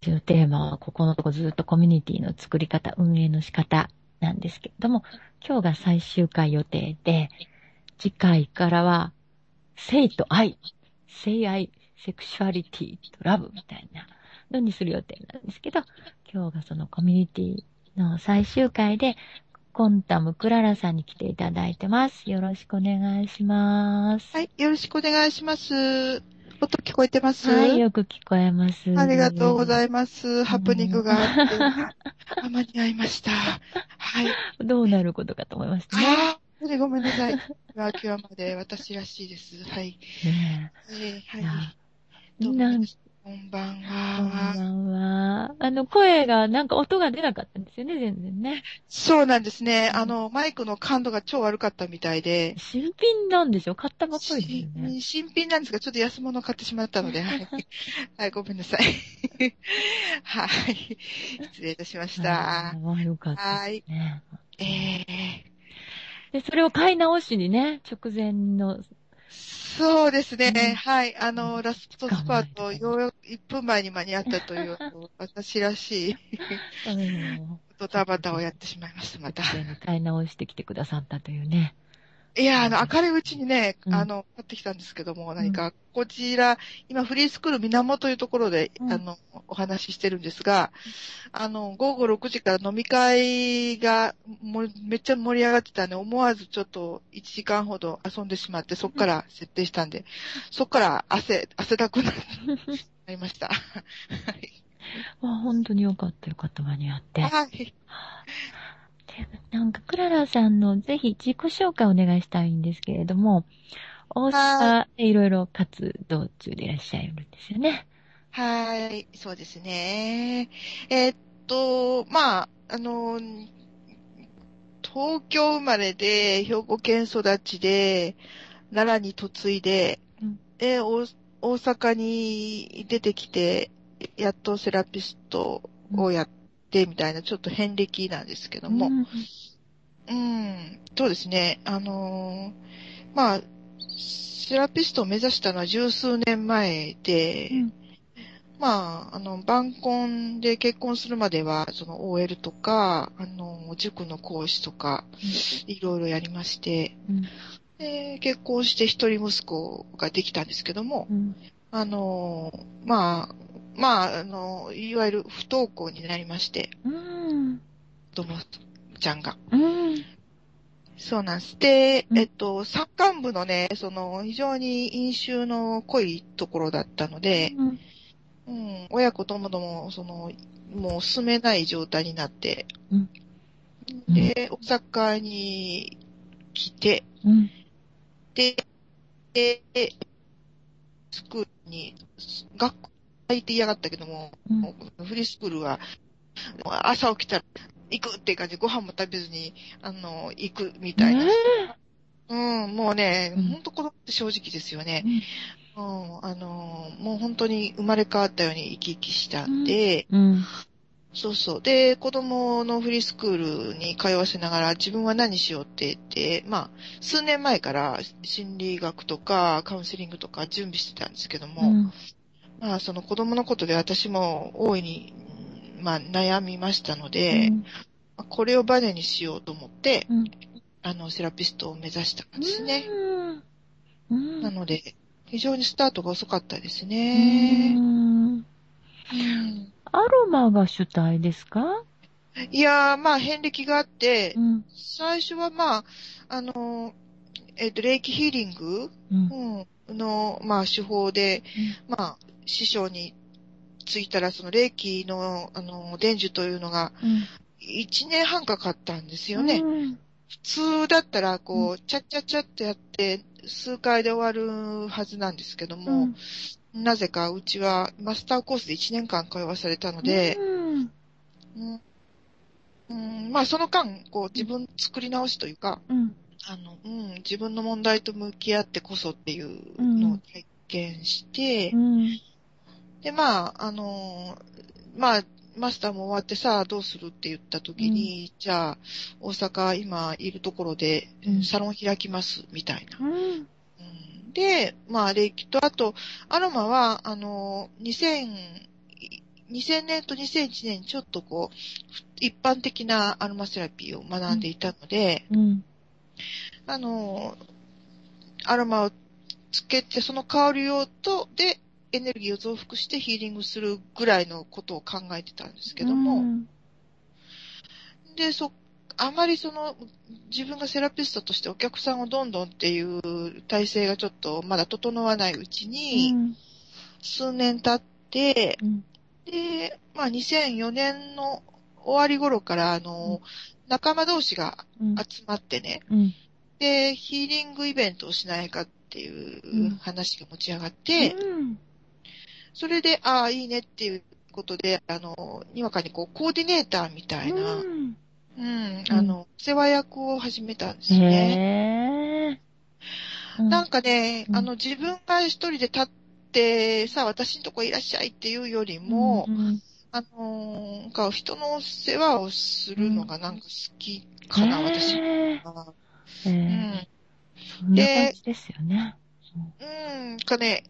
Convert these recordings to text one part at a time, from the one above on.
いうテーマは、ここのとこずっとコミュニティの作り方、運営の仕方なんですけれども、今日が最終回予定で、次回からは、性と愛、性愛、セクシュアリティとラブみたいなのにする予定なんですけど、今日がそのコミュニティの最終回で、コンタムクララさんに来ていただいてます。よろしくお願いします。 はい、よろしくお願いします。音聞こえてます？ はい、よく聞こえます。 ありがとうございます。ハプニングがあって、 うん間に合いました。はい。 どうなることかと思いましたね。 ああ、ごめんなさい。今日まで私らしいです。はい。 ねはえ。いや、 い。 なん、 皆さん、こんばんこんは。 ばんは。声が、なんか音が出なかったんですよね、全然ね。 そうなんですね。 うん、 マイクの感度が超悪かったみたいで、 新品なんでしょ？買ったばっかりですよね。 新品なんですが、ちょっと安物を買ってしまったので、はい。はい、ごめんなさい。はい。失礼いたしましあた。 あ、よかったではい。 すね。本え当にえで、それを買い直しにね、直前の、 そうですね。 ね、 はい。ラスト時間もスパート、 ないところに。 ようやく1分前に間に合ったという、私らしいド直タバタを前、 やってしまいました、また。 直前に買い直してきてくださったというね。 いや、 素晴らし明るいうちにね、 い。うん、 買ってきたんですけども、 うん、 何か、こちら、今、フリースクール源というところで、 うん。 お話ししてるんですが、午後6時から飲み会がめっちゃ盛り上がってたんで、思わずちょっと1時間ほど遊んでしまって、そこから設定したんで、そこから汗だくなりました。はい。 本当によかった、よかった、間に合って。 はい。 で、なんか、クララさんのぜひ自己紹介お願いしたいんですけれども、大はい。 阪でいろいろ活動中でいらっしゃるんですよね。 はい。そうですね。まあ、東京生まれで、兵庫県育ちで、奈良に嫁いで、 うん、 で、大阪に出てきて、やっとセラピストうん、 をやってみたいな、ちょっと遍歴なんですけども。 うん、 そうですね。まあ、セラピストを目指したのは十数年前で、 うん、 まあ、晩婚で結婚するまでは、その OL とか、塾の講師とか、 うん、 いろいろやりまして、 うん、 で、結婚して一人息子ができたんですけども、 うん、 あの、まあ、いわゆる不登校になりまして、 うん、 子供ちゃんが。 うん、 そうなんです。で、 うん、 山間部のね、非常に飲酒の濃いところだったので、親子ともども、もう住めない状態になって、 うん、うん、 で、大阪に来て、 うん、 で、スクールに、学校行って嫌がったけども、 うん、 フリースクールは、朝起きたら行くっていう感じで、ご飯も食べずに、行くみたいな。 ええもうね、 うん、 ほんと子供って正直ですよね。 うん、 もう本当に生まれ変わったように生き生きしたうん、 んで、 うん、 そうそう。で、子供のフリースクールに通わせながら自分は何しようって言って、まあ、数年前から心理学とかカウンセリングとか準備してたんですけども、 うん、 まあ、その子供のことで私も大いに、まあ、悩みましたので、 うん、 これをバネにしようと思って、 うん、 セラピストを目指したんうですね。 ん、うん、 なので、非常にスタートが遅かったですうね。 ん。 うん。 アロマが主体ですか？ いやー、まあ、遍歴があって、 うん、 最初はまあ、あの、レイキヒーリング、 うん、 まあ、手法で、 うん、 まあ、師匠についたら、その霊気の、伝授というのが、 うん、 1年半かかったんですうよね。 ん、 普通だったら、 うん、 チャッチャッチャッとやって、数回で終わるはずなんですけども、 うん、 なぜかうちはマスターコースで1年間通わされたのうで、 ん、 うんまあその間、自分作り直しというか、 うん、 自分の問題と向き合ってこそっていうのをうん、 体験して、 うん、 で、まあ、まあ、マスターも終わってさあどうするって言った時に、じゃあ、大阪今いるところでうん、 サロン開きますみたいな。 うん、 で、まあ、霊気と、あと、アロマは、2001 2000年と2001年にちょっとこう、一般的なアロマセラピーを学んでいたので、 うん。 アロマをつけて、その香りでエネルギーを増幅してヒーリングするぐらいのことを考えてたんですけども、で、あまり自分がセラピストとしてお客さんをどんどんっていう体制がちょっとまだ整わないうちに、数年経って、で、まあ2004年の終わり頃から、仲間同士が集まってね、で、ヒーリングイベントをしないかっていう話が持ち上がって、それで、ああ、いいねっていうことで、にわかにコーディネーターみたいな、世話役を始めたんですよね。なんかね、自分が一人で立って、さあ、私のとこいらっしゃいっていうよりも、なんか人の世話をするのがなんか好きかな、私は。 そんな感じですよね。 かね、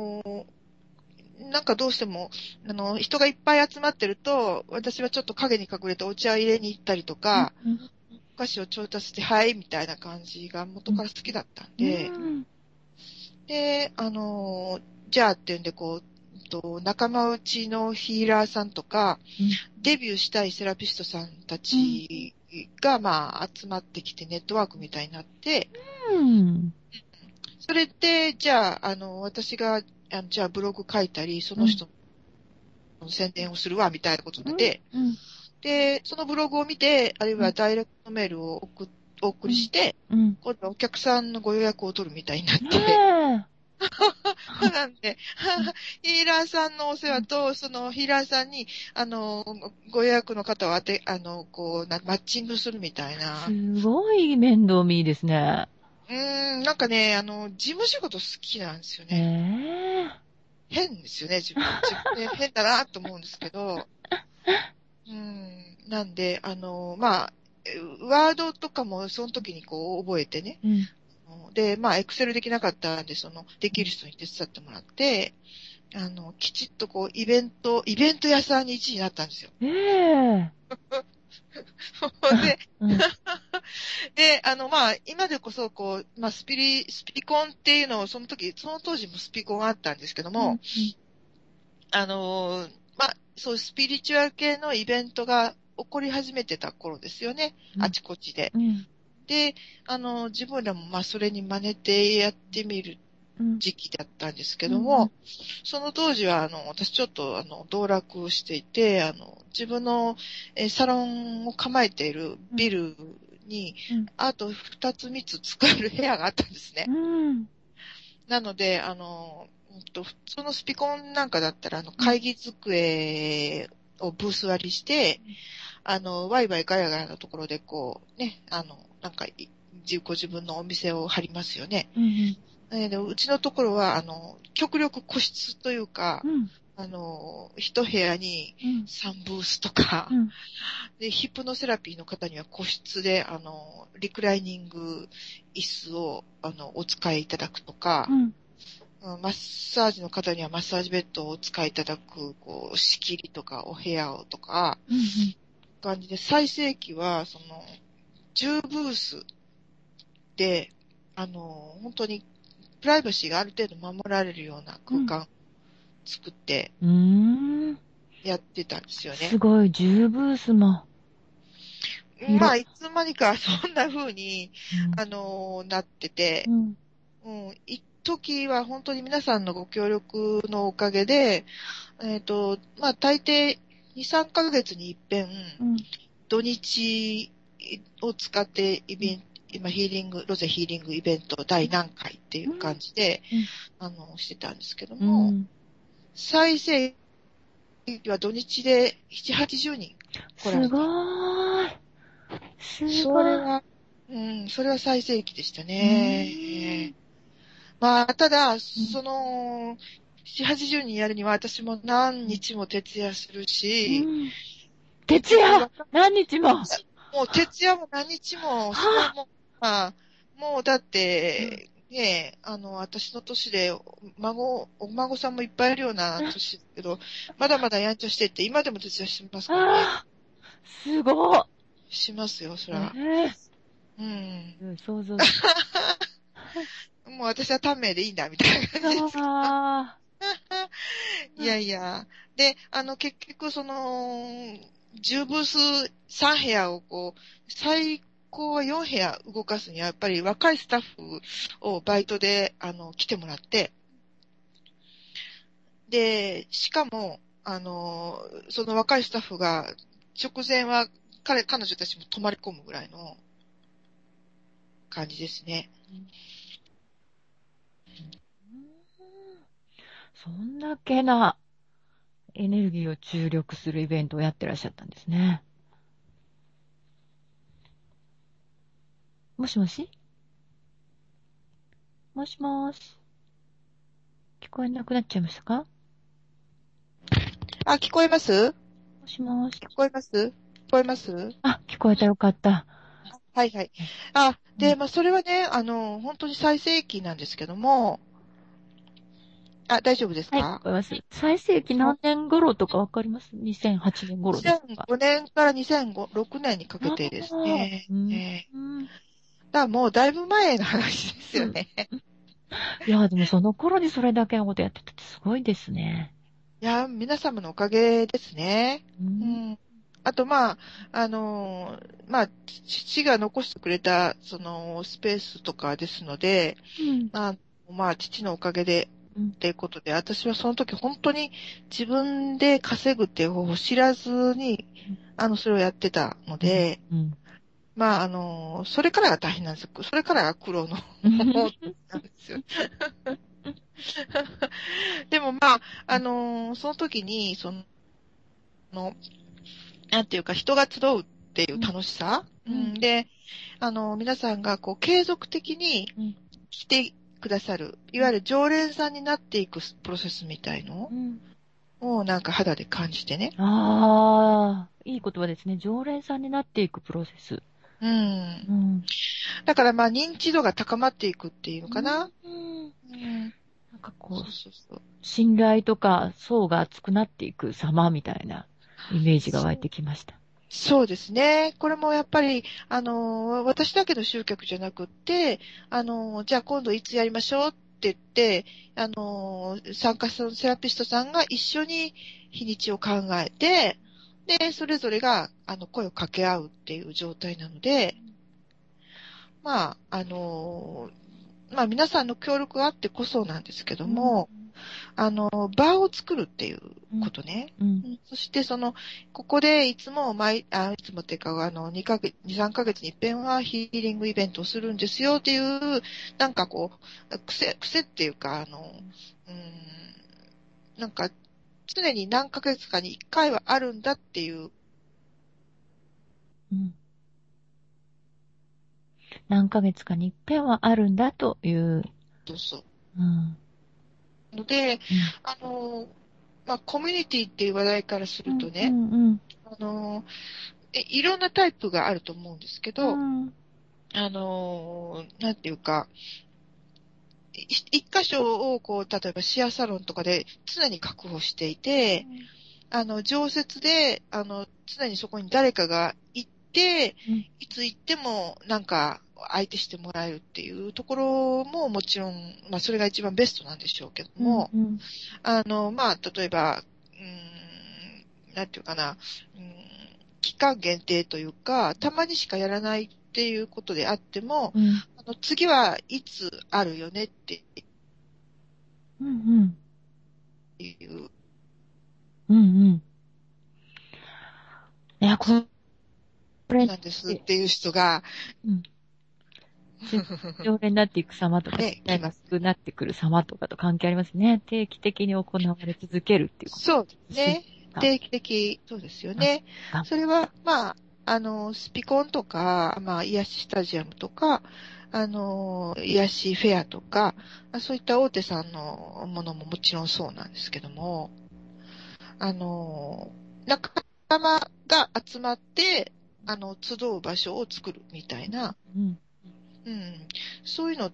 なんかどうしても、人がいっぱい集まってると、私はちょっと影に隠れてお茶入れに行ったりとか、お菓子を調達して、はい、みたいな感じが元から好きだったんで、で、じゃあっていうんで、仲間内のヒーラーさんとか、デビューしたいセラピストさんたちが、まあ、集まってきてネットワークみたいになって、それで、じゃあ、私が、じゃあブログ書いたり、その人の宣伝をするわ、みたいなことで、で、そのブログを見て、あるいはダイレクトメールをお送りして、今度はお客さんのご予約を取るみたいになって、なんで、ヒーラーさんのお世話と、そのヒーラーさんに、ご予約の方をマッチングするみたいな。 すごい面倒見いいですね。 なんかね、事務仕事好きなんですよね。変ですよね、自分で変だなと思うんですけど、なんで、まあ、ワードとかもその時に覚えてね。で、まあ、エクセルできなかったんで、できる人に手伝ってもらって、きちっとイベント屋さんに1位になったんですよ。で、で、まあ、今でこそ、まあ、スピコンっていうのを、その当時もスピコンあったんですけども、まあ、そういうスピリチュアル系のイベントが起こり始めてた頃ですよね。あちこちで。で、自分らもまあ、それに真似てやってみる時期だったんですけども、その当時は、私ちょっと、道楽をしていて、自分の、サロンを構えているビルに、あと2つ3つ使える部屋があったんですね。なので、そのスピコンなんかだったら、会議机をブース割りして、ワイワイガヤガヤのところでなんか、ご自分のお店を張りますよね。うちのところは、極力個室というか、一部屋に3ブースとか、で、ヒプノセラピーの方には個室で、リクライニング椅子を、お使いいただくとか、マッサージの方にはマッサージベッドをお使いいただく、仕切りとかお部屋をとか、感じで、最盛期は、10ブースで、本当に、プライバシーがある程度守られるような空間作って、やってたんですよね。 すごい、10ブースも。 まあ、いつの間にかそんな風に、なってて、一時は本当に皆さんのご協力のおかげで、まあ、大抵2、3ヶ月に一遍、土日を使って今ロゼヒーリングイベント第何回っていう感じで、してたんですけども、最盛期は土日で7、80人来られた。 すごい。 それは最盛期でしたね。まあ、ただ、7、80人やるには私も何日も徹夜するし、 徹夜何日ももう徹夜も何日も、それはもう、まあ、もうだって、 ねえ、私の年で、お孫さんもいっぱいいるような年ですけど、まだまだやんちゃしてって、今でも手伝いしますからね。 ああ、すごい。 しますよ、そえら。 えうん。 うん想像つもう私は短命でいいんだ、みたいな感じですけど。 あいやいや。で、結局、10ブース3部屋を最高は4部屋動かすには、やっぱり若いスタッフをバイトで、来てもらって、で、しかも、その若いスタッフが、直前は彼女たちも泊まり込むぐらいの感じですね。 そんだけなエネルギーを注力するイベントをやってらっしゃったんですね。もしもしもしもーし。聞こえなくなっちゃいましたか？ あ、聞こえます？ もしもーし。 聞こえます？聞こえます？ あ、聞こえたよかった。 はいはい。で、まあ、それはね、本当に最盛期なんですけども、大丈夫ですはい、聞か？ こえます。最盛期何年頃とかわかります？ 2008 年頃ですか？ 2005年から2006年にかけあてですあ、 ね。 うん、 だからもうだいぶ前の話ですうん。 よね。 いや、でもその頃にそれだけのことやってたってすごいですね。 いや、皆様のおかげですね。 うん、 うん。あと、まあ、まあ、父が残してくれた、スペースとかですので、 うん、 まあ、父のおかげで、 うん、 っていうことで、私はその時本当に自分で稼ぐっていう方法を知らずに、それをやってたのうん、 で、 うん。 まあ、それからが大変なんですよ。それからが苦労のうん方なんですよ。でもまあ、その時に、の、なんていうか、人が集うっていう楽しさ、 うん、 で、皆さんが継続的にうん、 来てくださる、いわゆる常連さんになっていくプロセスみたいのうん。 をなんか肌で感じてね。 ああ、いい言葉ですね。常連さんになっていくプロセス。 うん。 うん。 だからまあ認知度が高まっていくっていうのかな。 うん。 うん。 なんかそうそうそう。 信頼とか層が厚くなっていく様みたいなイメージが湧いてきました。 そうですね。これもやっぱり、私だけの集客じゃなくって、じゃあ今度いつやりましょうって言って、参加者のセラピストさんが一緒に日にちを考えて、で、それぞれが、声を掛け合うっていう状態なので、まあ、まあ皆さんの協力があってこそなんですけどうん。 も、場を作るっていううん。 ことね。 うん。 そして、ここでいつもいつもっていうか、2、3ヶ月に一遍はヒーリングイベントをするんですよっていう、なんか癖っていうか、なんか、常に何ヶ月かに一回はあるんだっていう、 うん。何ヶ月かに一遍はあるんだという。 そうそう。 うん。 ので、 うん。 あの、まあ、コミュニティっていう話題からすうん。 るとね、 うん。うん。 あの、いろんなタイプがあると思うんですけど、 うん。 なんていうか、一箇所を例えばシェアサロンとかで常に確保していて、常設で、常にそこに誰かが行って、 うん。 いつ行ってもなんか相手してもらえるっていうところももちろん、まあそれが一番ベストなんでしょうけどうん。 も、 うん。 まあ例えば、なんていうかな、期間限定というか、たまにしかやらないっていうことであっても、 うん。 次はいつあるよねってうん。 いう、 うん。いや、これ、 なんですっていう人が、 うん。常連になっていく様とか、 ね、来ます。 なくなってくる様とかと関係ありますね。定期的に行われ続けるっていうこと。 そうですね。 が、 定期的、そうですよが、 ね。 が、 それは、まあ、スピコンとか、まあ、癒しスタジアムとか、癒しフェアとか、そういった大手さんのものももちろんそうなんですけども、仲間が集まって、集う場所を作るみたいな、 うん。 うん、 そういうのって、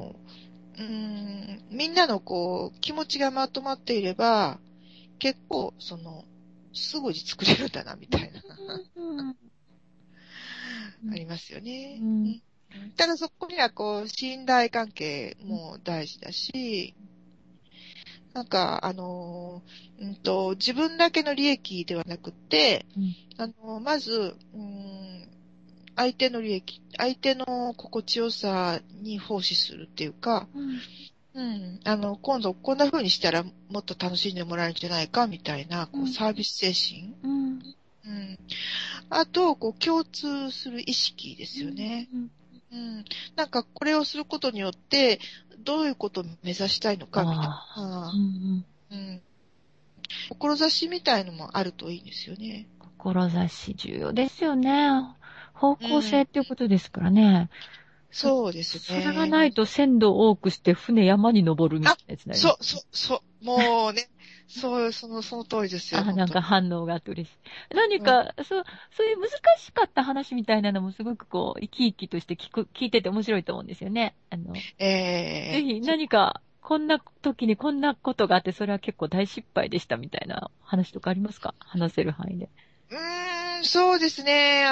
みんなの気持ちがまとまっていれば、結構、すぐに作れるんだな、みたいな、 うん。 ありますよね。 うん。 ただそこには、信頼関係も大事だし、なんか、自分だけの利益ではなくって、 うん。 まず、相手の利益、相手の心地よさに奉仕するっていうか、 うん。 今度こんな風にしたらもっと楽しんでもらえるんじゃないかみたいな、 うん。 サービス精神。 うん。 うん。あと、共通する意識ですよね。 うん。 うん。なんか、これをすることによって、どういうことを目指したいのかみたいああ。うな。 ん。 うん。志みたいのもあるといいんですよね。 志重要ですよね。方うん。 向性っていうことですからね。 そうですそれがね。 ないと鮮度を多くして船山に登るみたあ、 いなやつになります。 そう。もうね、そう、その通りですよ、 あ、なん本当に。 か反応があって嬉しい。何うん。 か、そういう難しかった話みたいなのもすごく生き生きとして聞いてて面白いと思うんですよね。ぜひそう。 何か、こんな時にこんなことがあって、それは結構大失敗でしたみたいな話とかありますか？話せる範囲で。 そうですね。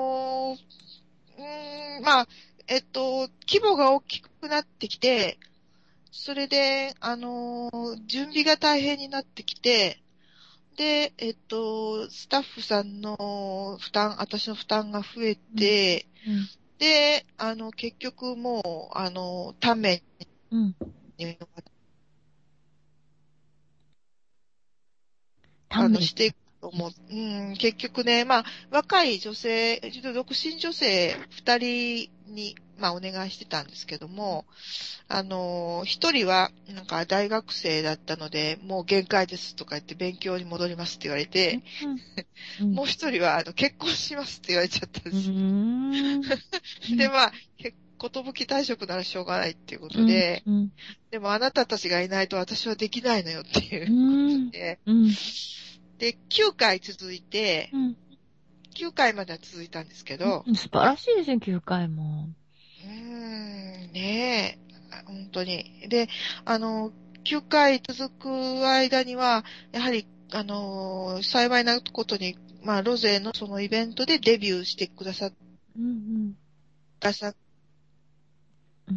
まあ、規模が大きくなってきて、それで、準備が大変になってきて、で、スタッフさんの私の負担が増えうん。 て、 うん。 で、結局もう、単面うん。 に、 短命。 していくと思う。結局ね、まあ、若い女性、独身女性二人に、まあ、お願いしてたんですけども、一人は、なんか大学生だったので、もう限界ですとか言って勉強に戻りますって言われうん。 て、 うん。うん。 もう一人は、結婚しますって言われちゃったんでうーす。 ん。うで、 ん。 まあ、ことぶき退職ならしょうがないっていうこうん。 とで、 うん。 でもあなたたちがいないと私はできないのよっていううことん。 で、 うん。 で、9回続いて、 うん。 9回までは続いたんですけど、 うん。素晴らしいですね、9回も。 ねえ、本当に。で、9回続く間には、やはり、幸いなことに、まあ、ロゼのそのイベントでデビューしてくださっうん。 たさ、 うん。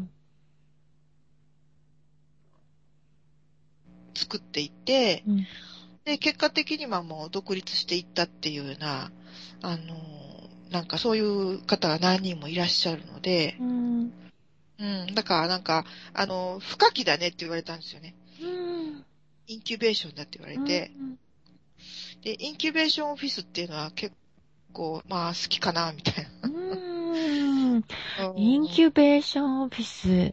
作っていて、 うん。 で、結果的にはもう独立していったっていうような、なんかそういう方が何人もいらっしゃるので、 うん。 だからなんか、不可避だねって言われたんですよね。 うん。 インキュベーションだって言われうて、 ん。 で、インキュベーションオフィスっていうのは結構、まあ好きかな、みたいうん。 な。 インキュベーションオフィス。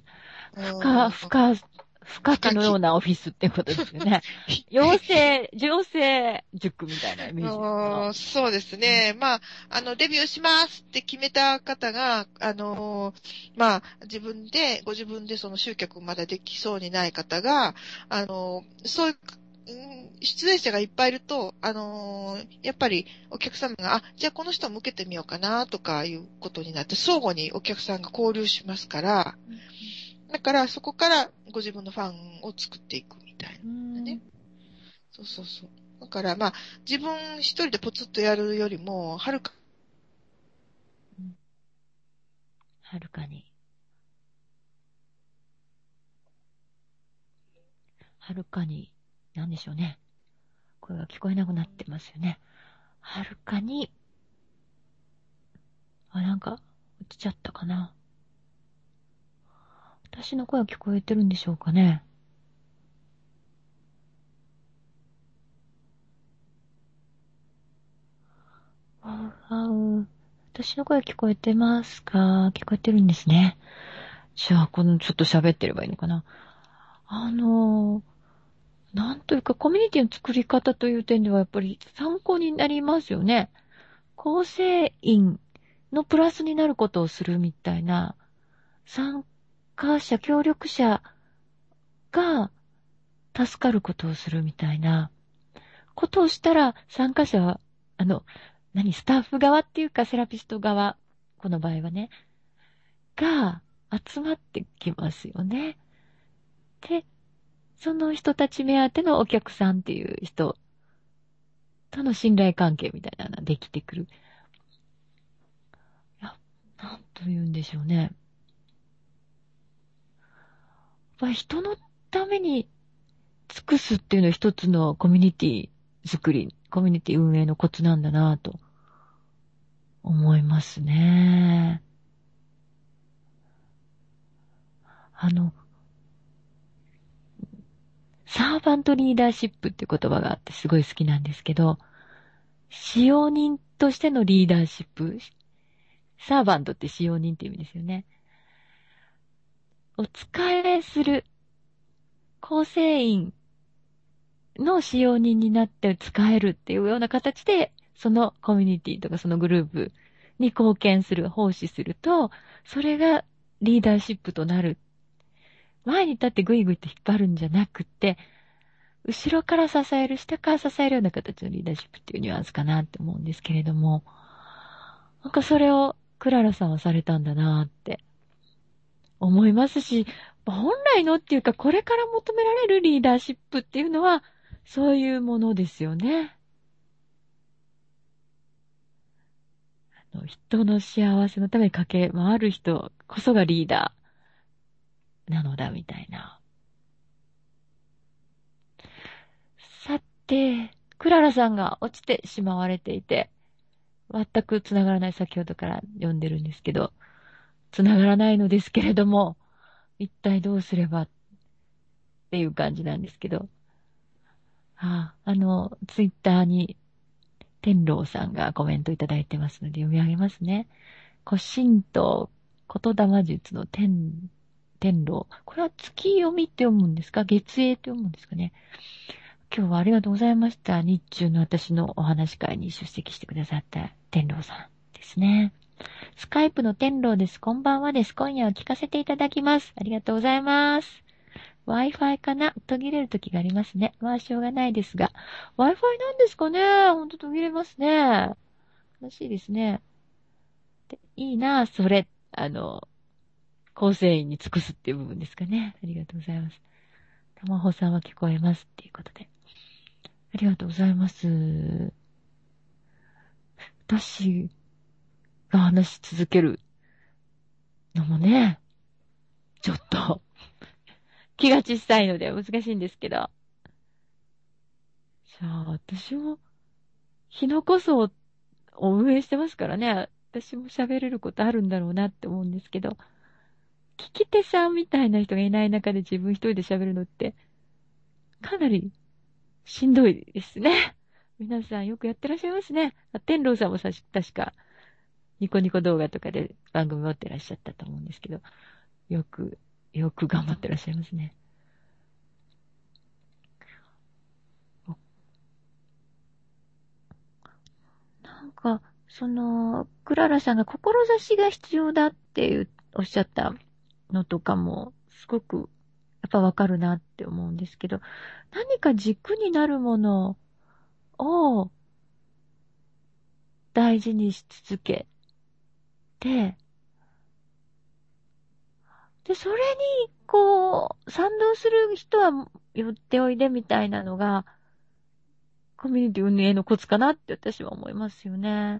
不可不可避。 避のようなオフィスってことですよね。養成塾みたいなイメージかな。 そうですうん。 ね。まあ、デビューしますって決めた方が、まあ、ご自分でその集客まだできそうにない方が、そういう、出演者がいっぱいいると、やっぱりお客様が、じゃあこの人も受けてみようかな、とかいうことになって、相互にお客さんが交流しますから、 うん。 だからそこからご自分のファンを作っていくみたいうなね。 ん。 そうそうそう。だからまあ、自分一人でポツッとやるよりも、はるか、 うん。はるかに。はるかに。なんでしょうね。声が聞こえなくなってますよね。はるかに。なんか、落ちちゃったかな。私の声は聞こえてるんでしょうかね。私の声聞こえてますか？聞こえてるんですね。じゃあ、ちょっと喋ってればいいのかな。あのなんというか、コミュニティの作り方という点ではやっぱり参考になりますよね。構成員のプラスになることをするみたいな、参加者、協力者が助かることをするみたいなことをしたら、参加者は、あの、スタッフ側っていうか、セラピスト側、この場合はね、が、 集まってきますよね。で、その人たち目当てのお客さんっていう人との信頼関係みたいなのができてくる。いや、なんと言うんでしょうね。やっぱり人のために尽くすっていうのは一つのコミュニティ作り、コミュニティ運営のコツなんだなと思いますね。サーバントリーダーシップって言葉があってすごい好きなんですけど、使用人としてのリーダーシップ、サーバントって使用人って意味ですよね。お仕えする構成員の使用人になって使えるっていうような形で、そのコミュニティとかそのグループに貢献する、奉仕すると、それがリーダーシップとなる。前に立ってグイグイって引っ張るんじゃなくって、後ろから支える、下から支えるような形のリーダーシップっていうニュアンスかなって思うんですけれども、なんかそれをクララさんはされたんだなって思いますし、本来のっていうかこれから求められるリーダーシップっていうのはそういうものですよね。人の幸せのために駆け回る人こそがリーダーなのだみたいな。さて、クララさんが落ちてしまわれていて、全く繋がらない、先ほどから読んでるんですけど、繋がらないのですけれども、一体どうすればっていう感じなんですけど、ツイッターに天狼さんがコメントいただいてますので読み上げますね。古神道言霊術の天狼。これは月読みって読むんですか？月影って読むんですかね？今日はありがとうございました。日中の私のお話し会に出席してくださった天狼さんですね。スカイプの天狼です。こんばんはです。今夜は聞かせていただきます。ありがとうございます。Wi-Fi かな？途切れる時がありますね。まあ、しょうがないですが。Wi-Fi なんですかね？ほんと途切れますね。悲しいですね。でいいな、それ。構成員に尽くすっていう部分ですかね。ありがとうございます。たまほさんは聞こえますっていうことで。ありがとうございます。私が話し続けるのもね、ちょっと気が小さいので難しいんですけど。じゃあ、私も、日のこそを運営してますからね、私も喋れることあるんだろうなって思うんですけど、聞き手さんみたいな人がいない中で自分一人で喋るのって、かなりしんどいですね。皆さんよくやってらっしゃいますね。天狼さんも確か、ニコニコ動画とかで番組持ってらっしゃったと思うんですけど、よく、よく頑張ってらっしゃいますね。なんか、クララさんが志が必要だっておっしゃったのとかも、すごく、やっぱわかるなって思うんですけど、何か軸になるものを大事にし続けて、で、それに、賛同する人は寄っておいでみたいなのが、コミュニティ運営のコツかなって私は思いますよね。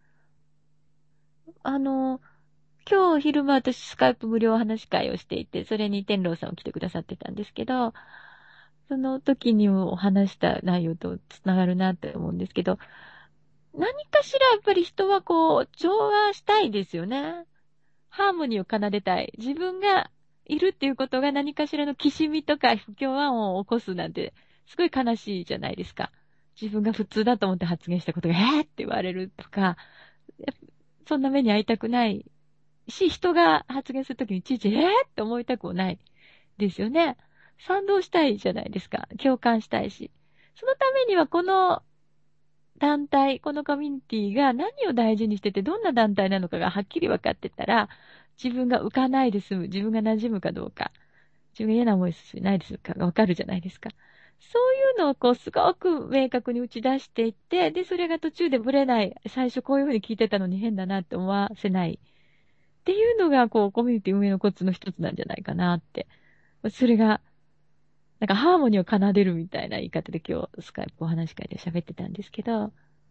あの、今日昼間私スカイプ無料話し会をしていて、それに天狼さんも来てくださってたんですけど、その時にもお話した内容とつながるなって思うんですけど、何かしらやっぱり人は調和したいですよね。ハーモニーを奏でたい。自分がいるっていうことが何かしらのきしみとか不協和音を起こすなんて、すごい悲しいじゃないですか。自分が普通だと思って発言したことが、って言われるとか、そんな目に遭いたくないし、人が発言するときにいちいち、って思いたくもないですよね。賛同したいじゃないですか。共感したいし。そのためにはこの団体、このコミュニティが何を大事にしてて、どんな団体なのかがはっきり分かってたら、自分が浮かないで済む、自分が馴染むかどうか、自分が嫌な思いしないですかが分かるじゃないですか。そういうのをすごく明確に打ち出していって、で、それが途中でブレない、最初こういうふうに聞いてたのに変だなって思わせない。っっていうのが、コミュニティ運営のコツの一つなんじゃないかなって。それが、なんかハーモニーを奏でるみたいな言い方で今日スカイプお話し会で喋ってたんですけど、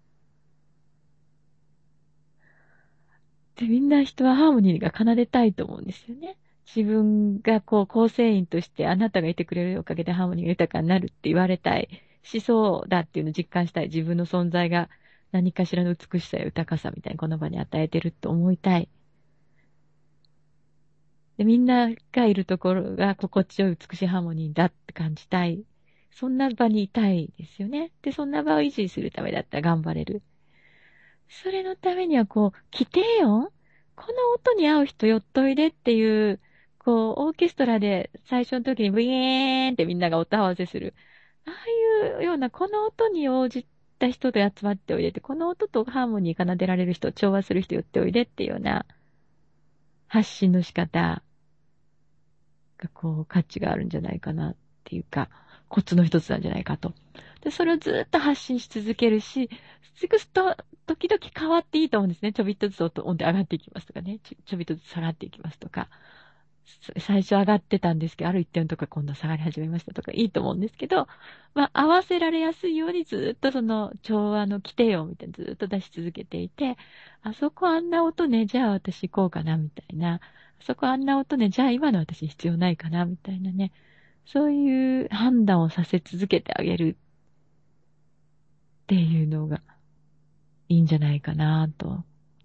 で、みんな人はハーモニーが奏でたいと思うんですよね。自分が構成員としてあなたがいてくれるおかげでハーモニーが豊かになるって言われたい。しそうだっていうのを実感したい。自分の存在が何かしらの美しさや豊かさみたいにこの場に与えてると思いたい。で、みんながいるところが心地よい美しいハーモニーだって感じたい。そんな場にいたいですよね。で、そんな場を維持するためだったら頑張れる。それのためには規定音この音に合う人寄っといでっていう、オーケストラで最初の時にブイーンってみんなが音合わせする。ああいうような、この音に応じた人で集まっておいでって、この音とハーモニー奏でられる人、調和する人寄っておいでっていうような発信の仕方が価値があるんじゃないかなっていうか、コツの一つなんじゃないかと。で、それをずっと発信し続けるし、すぐと、時々変わっていいと思うんですね。ちょびっとずつ音で上がっていきますとかね。ちょびっとずつ下がっていきますとか。最初上がってたんですけど、ある一点とか今度下がり始めましたとかいいと思うんですけど、まあ、合わせられやすいようにずっとその調和の規定音みたいにずっと出し続けていて、あそこあんな音ね、じゃあ私行こうかなみたいな。あそこあんな音ね、じゃあ今の私必要ないかなみたいなね。そういう判断をさせ続けてあげるっていうのがいいんじゃないかなと。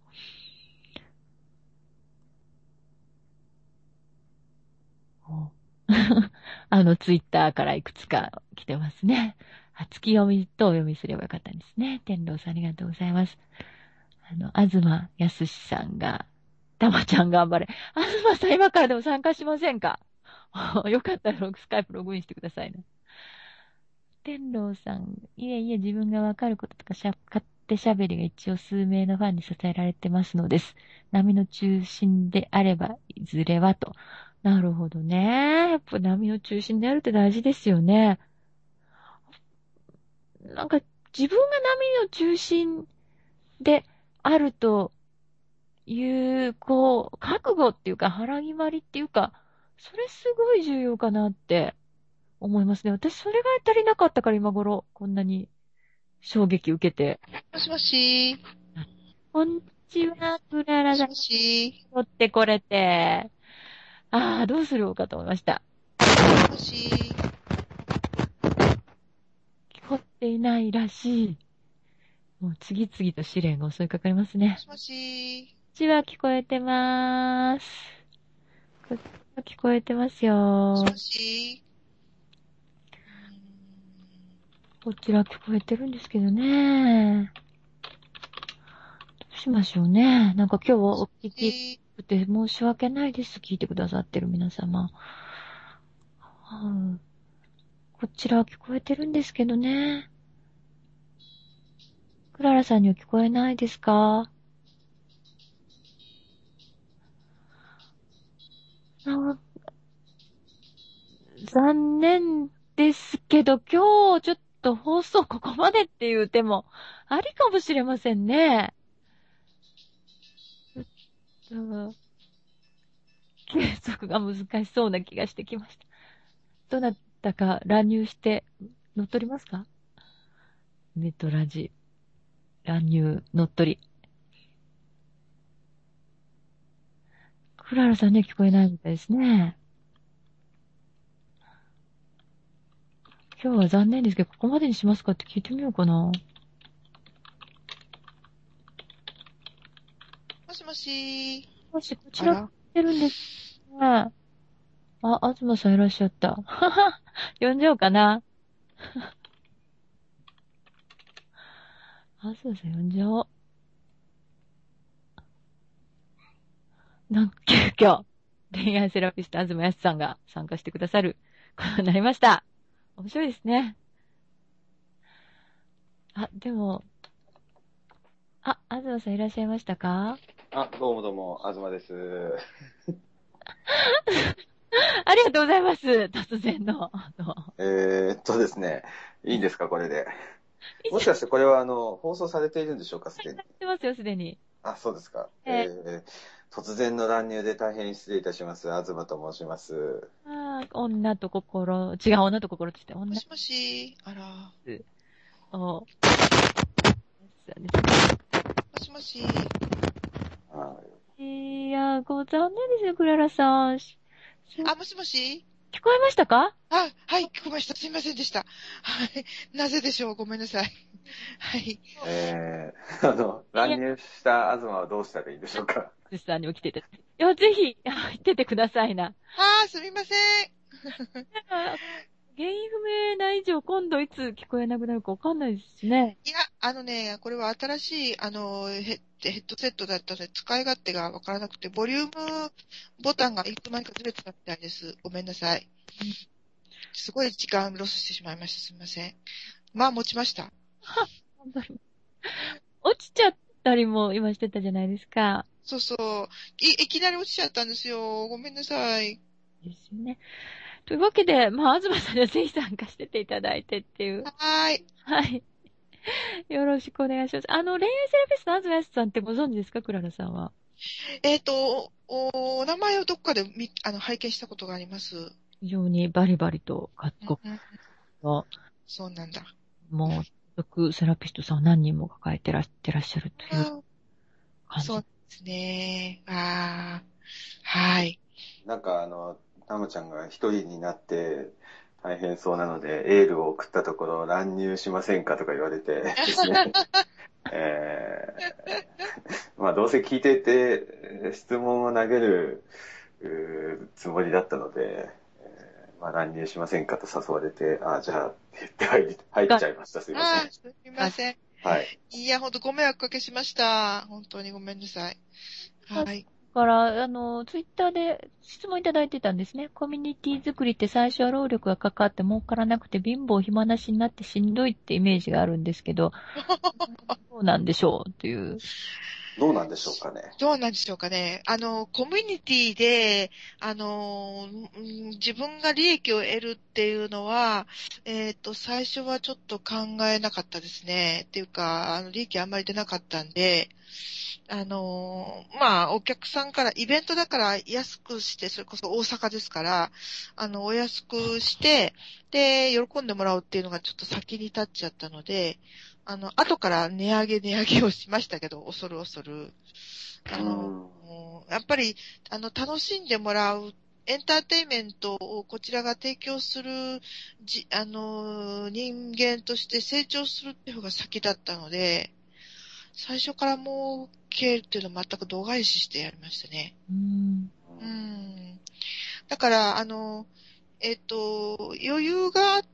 ツイッターからいくつか来てますね。月読みとお読みすればよかったんですね。天童さんありがとうございます。東康さんが、たまちゃん頑張れ。東さん今からでも参加しませんか？よかったらスカイプログインしてくださいね。天童さん、いえいえ自分がわかることとか勝手喋りが一応数名のファンに支えられてますのです。波の中心であれば、いずれはと。なるほどね。やっぱ波の中心であるって大事ですよね。なんか自分が波の中心であるという、覚悟っていうか腹決まりっていうか、それすごい重要かなって思いますね。私それが足りなかったから今頃こんなに衝撃受けて。 もしもし。 こんにちは、クララさん。 もしもし。 取ってこれて。ああ、どうするかと思いました。 もしもし。 聞こえていないらしい。もう次々と試練が襲いかかりますね。 もしもし。 こっちは聞こえてまーす。こっちは聞こえてますよもしもー。 し。 こちら聞こえてるんですけどね。どうしましょうね。なんか今日お聞きて申し訳ないです。聞いてくださってる皆様。こちらは聞こえてるんですけどね。クララさんには聞こえないですか？残念ですけど、今日ちょっと放送ここまでっていう手もありかもしれませんね。ちょっと継続が難しそうな気がしてきました。どなたか乱入して乗っ取りますか？ネットラジ、乱入、乗っ取り。クララさんね、聞こえないみたいですね。今日は残念ですけど、ここまでにしますかって聞いてみようかな。 もしもし。 もし、こちら聞いてるんですが、東さんいらっしゃった。はは、呼んじゃおうかな。東さん呼んじゃおう。急遽、恋愛セラピスト東康さんが参加してくださることになりました。面白いですね。でも、東さんいらっしゃいましたか？ どうもどうも、東です。 ありがとうございます。突然の。 ですね、いいんですか、これで。もしかしてこれは放送されているんでしょうか、すでに。 やってますよ、すでに。 あ、そうですか。 え突然の乱入で大変失礼いたします。東と申します。 女と心、違う女と心って言って女もしもし、あら、 です。お、そうですもしもし、 はい。 ね。いや、残念ですよ、クララさん。 あ、もしもし聞こえましたか？ あ、はい、聞こえました。すいませんでした。はい。なぜでしょう。ごめんなさい。はい。 乱いや、 入した東はどうしたらいいでしょうか。 スさんにも来てて。いや、ぜひ、言っててくださいな。 あー、すみません。 あ原因不明な以上、今度いつ聞こえなくなるかわかんないですしね。 いや、これは新しい、ヘッドセットだったので、使い勝手がわからなくて、ボリュームボタンがいつの間にかずれてたみたいです。ごめんなさい。すごい時間ロスしてしまいました。すみません。まあ、持ちました。 本当に。落ちちゃったりも今してたじゃないですか。 そうそう。いきなり落ちちゃったんですよ。ごめんなさい。 ですよね。というわけで、東さんにはぜひ参加してていただいてっていう。 はーい。 はい。よろしくお願いします。恋愛セラピストの東さんってご存知ですか、クララさんは。 お名前をどっかで拝見したことがあります。 非常にバリバリと各国うんうん、 の、 そうなんだ。 もう、セラピストさんを何人も抱えてらっしゃるというあ感じ。 そうですね。はい。 なんかタムちゃんが一人になって大変そうなので、エールを送ったところ、乱入しませんかとか言われてですね。まあどうせ聞いてて、質問を投げるつもりだったので、まあ乱入しませんかと誘われて、あ、じゃあって言って入っちゃいました。すいません。 すみません。 はい。 いや、ほんとご迷惑かけしました。本当にごめんなさい。はい。 だから、ツイッターで質問いただいてたんですね。コミュニティ作りって最初は労力がかかって儲からなくて貧乏暇なしになってしんどいってイメージがあるんですけど、どうなんでしょうっていう。 どうなんでしょうかね。 どうなんでしょうかね。コミュニティで、自分が利益を得るっていうのは、最初はちょっと考えなかったですね。っていうか、利益あんまり出なかったんで、まあ、お客さんから、イベントだから安くして、それこそ大阪ですから、お安くして、で、喜んでもらうっていうのがちょっと先に立っちゃったので、後から値上げをしましたけど、恐る恐る。やっぱり、楽しんでもらう、エンターテインメントをこちらが提供する、人間として成長するっていう方が先だったので、最初から儲けるっていうのは全く度外視してやりましたね。だから、余裕があって、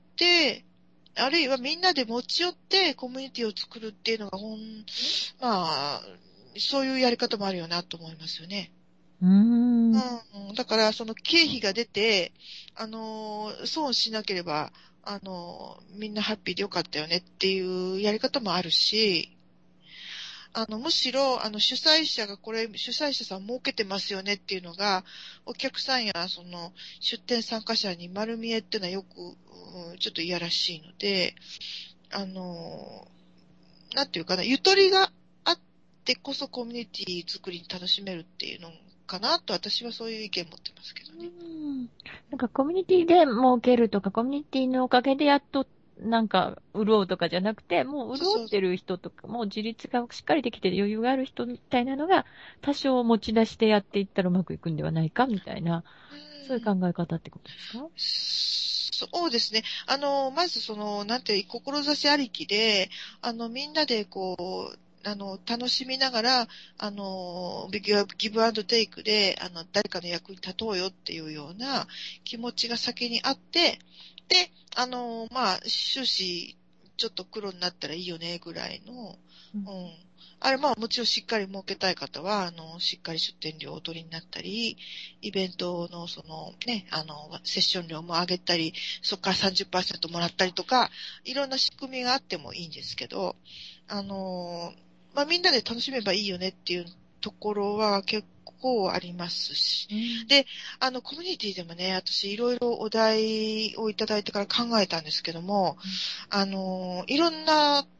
あるいはみんなで持ち寄ってコミュニティを作るっていうのがまあ、そういうやり方もあるよなと思いますよね。だから、その経費が出て、損しなければ、みんなハッピーでよかったよねっていうやり方もあるし、むしろ、主催者さん儲けてますよねっていうのが、お客さんや、出店参加者に丸見えっていうのはよく、ちょっといやらしいので、あの、なんていうかな、ゆとりがあってこそコミュニティ作りに楽しめるっていうのかなと、私はそういう意見持ってますけどね。 なんかコミュニティで儲けるとか、コミュニティのおかげでやっと、なんか、潤うとかじゃなくて、もう潤ってる人とか、もう自立がしっかりできて余裕がある人みたいなのが、多少持ち出してやっていったらうまくいくんではないか、みたいな、そういう考え方ってことですか？ そうですね。まずなんていう、志ありきで、みんなで楽しみながら、ギブアンドテイクで、誰かの役に立とうよっていうような気持ちが先にあって、で、まあ、終始、ちょっと黒になったらいいよね、ぐらいの、あれ、まあ、もちろんしっかり儲けたい方は、しっかり出店料をお取りになったり、イベントの、セッション料も上げたり、そこから30% もらったりとか、いろんな仕組みがあってもいいんですけど、まあ、みんなで楽しめばいいよねっていうところは結構ありますし、で、コミュニティでもね、私いろいろお題をいただいてから考えたんですけども、いろんな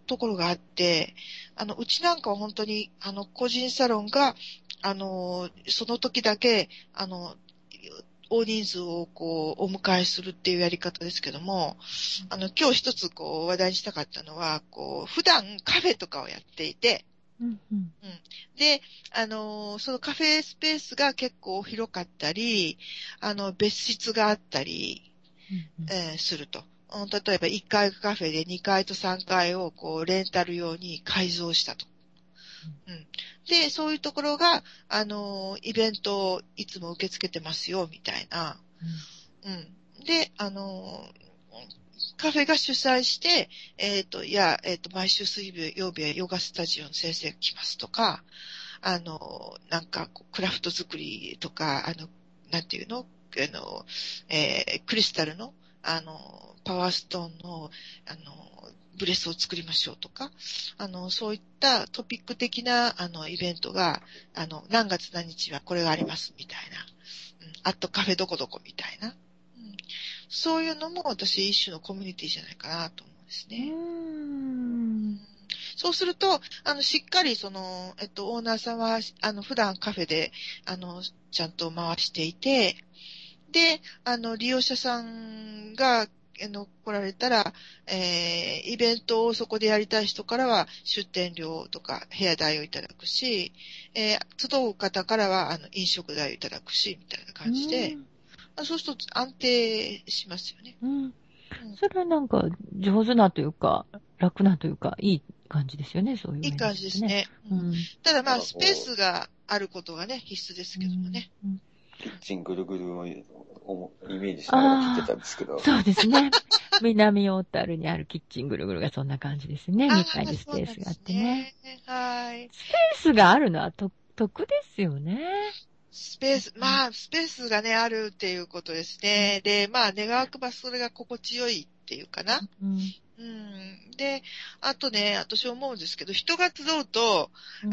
ところがあって、うちなんかは本当に、個人サロンが、その時だけ、大人数をお迎えするっていうやり方ですけども、今日一つ話題にしたかったのは、普段カフェとかをやっていて、 うんうん。 で、そのカフェスペースが結構広かったり、別室があったり、すると。例えば1階がカフェで2階と3階をレンタル用に改造したと。で、そういうところが、イベントをいつも受け付けてますよ、みたいな。で、カフェが主催して、毎週水曜日はヨガスタジオの先生が来ますとか、なんか、クラフト作りとか、なんていうのクリスタルの、パワーストーンの、ブレスを作りましょうとか、そういったトピック的な、イベントが、何月何日はこれがありますみたいな。あとカフェどこどこみたいな。そういうのも私一種のコミュニティじゃないかなと思うんですね。そうすると、しっかりオーナーさんは、普段カフェで、ちゃんと回していて、で、利用者さんが、来られたら、イベントをそこでやりたい人からは出店料とか部屋代をいただくし、集う方からは、飲食代をいただくし、みたいな感じで、そうすると安定しますよね。 それはなんか上手なというか、楽なというか、いい感じですよね、そういう面いい感じですね。ただまあ、スペースがあることがね、必須ですけどもね。 キッチンぐるぐるをイメージしながら聞いてたんですけど。 そうですね。南大樽にあるキッチンぐるぐるがそんな感じですね。2階にスペースがあってね。 はい。 スペースがあるのは得ですよね。 スペースがね、あるっていうことですね。で、願わくばそれが心地よいっていうかな。で、あとね、私思うんですけど、人が集うと、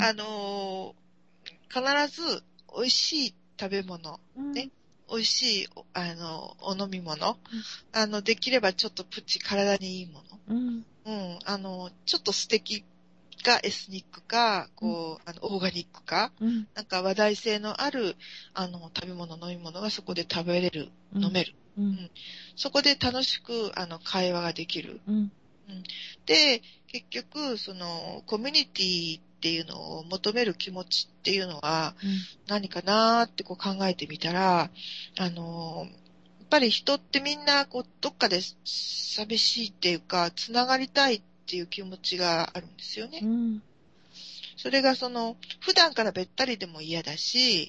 必ず美味しい食べ物、ね、美味しい、お飲み物、できればちょっとプチ体にいいもの、ちょっと素敵かエスニックか、オーガニックか、なんか話題性のある、食べ物、飲み物がそこで食べれる、飲める。そこで楽しく、会話ができる。で、結局、コミュニティっていうのを求める気持ちっていうのは、何かなーって考えてみたら、やっぱり人ってみんな、どっかで寂しいっていうか、つながりたいっていう気持ちがあるんですよね。それが普段からべったりでも嫌だし、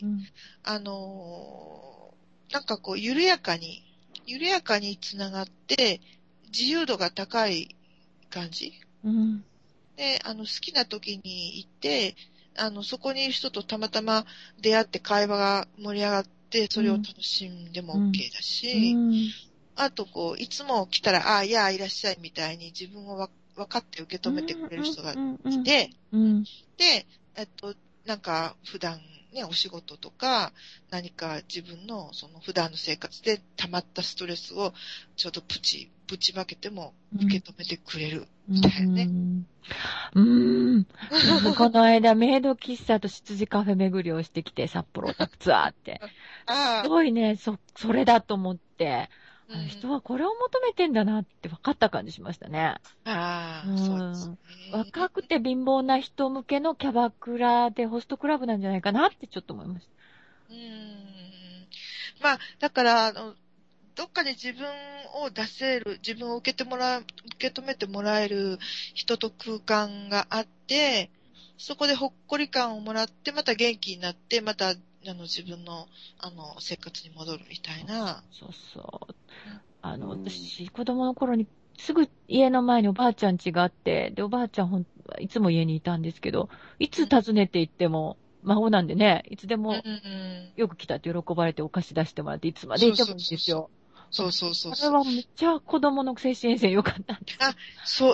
なんか緩やかにつながって、自由度が高い感じ。で、好きな時に行って、そこにいる人とたまたま出会って会話が盛り上がって、それを楽しんでも OK だし、あといつも来たら、いらっしゃいみたいに自分を分かって受け止めてくれる人がいて、で、なんか普段ね、お仕事とか、何か自分の普段の生活で溜まったストレスをちょっとぶちまけても受け止めてくれるみたいなね。 この間、メイド喫茶と羊カフェ巡りをしてきて、札幌オタクツアーって。すごいね、それだと思って、人はこれを求めてんだなって分かった感じしましたね。 そうですね。 若くて貧乏な人向けのキャバクラでホストクラブなんじゃないかなってちょっと思いました。 だから、どっかで自分を出せる、自分を受け止めてもらえる人と空間があって、そこでほっこり感をもらって、また元気になって、また、自分の、生活に戻るみたいな。 私、子供の頃に、すぐ家の前におばあちゃん家があって、で、おばあちゃんいつも家にいたんですけど、いつ訪ねて行っても、孫なんでね、いつでも、よく来たって喜ばれてお菓子出してもらって、いつまでいてもいいんですよ。 それはめっちゃ子供の精神衛生良かったんです。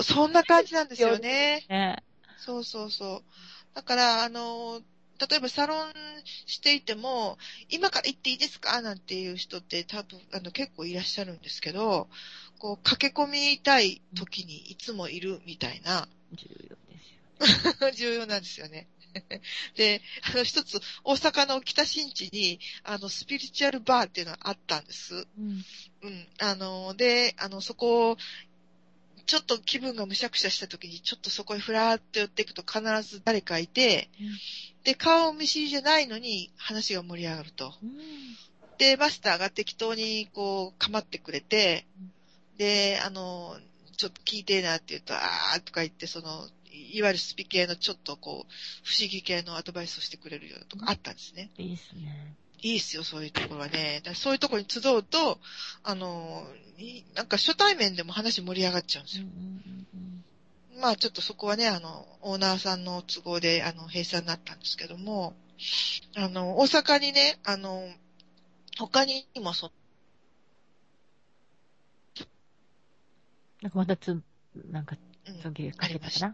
そんな感じなんですよね。 ね。 だから、例えばサロンしていても、今から行っていいですかなんていう人って多分、結構いらっしゃるんですけど、駆け込みたい時にいつもいるみたいな。 重要ですよ。 重要なんですよね。で、一つ、大阪の北新地に、スピリチュアルバーっていうのがあったんです。 うん。 うん。で、そこ、ちょっと気分がむしゃくしゃした時に、ちょっとそこへふらーっと寄っていくと必ず誰かいて、 うん、 で、顔見知りじゃないのに話が盛り上がると。 うん、 で、マスターが適当にこう、構ってくれて、で、ちょっと聞いてえなって言うと、あーとか言って、いわゆるスピ系のちょっとこう、不思議系のアドバイスをしてくれるようなとこあったんですね。 いいっすね。 いいっすよ、そういうところはね。だからそういうところに集うと、なんか初対面でも話盛り上がっちゃうんですよ。まあちょっとそこはね、オーナーさんの都合で、閉鎖になったんですけども、大阪にね、他にもなんかまたなんか、途切れかありまけたかな。 して、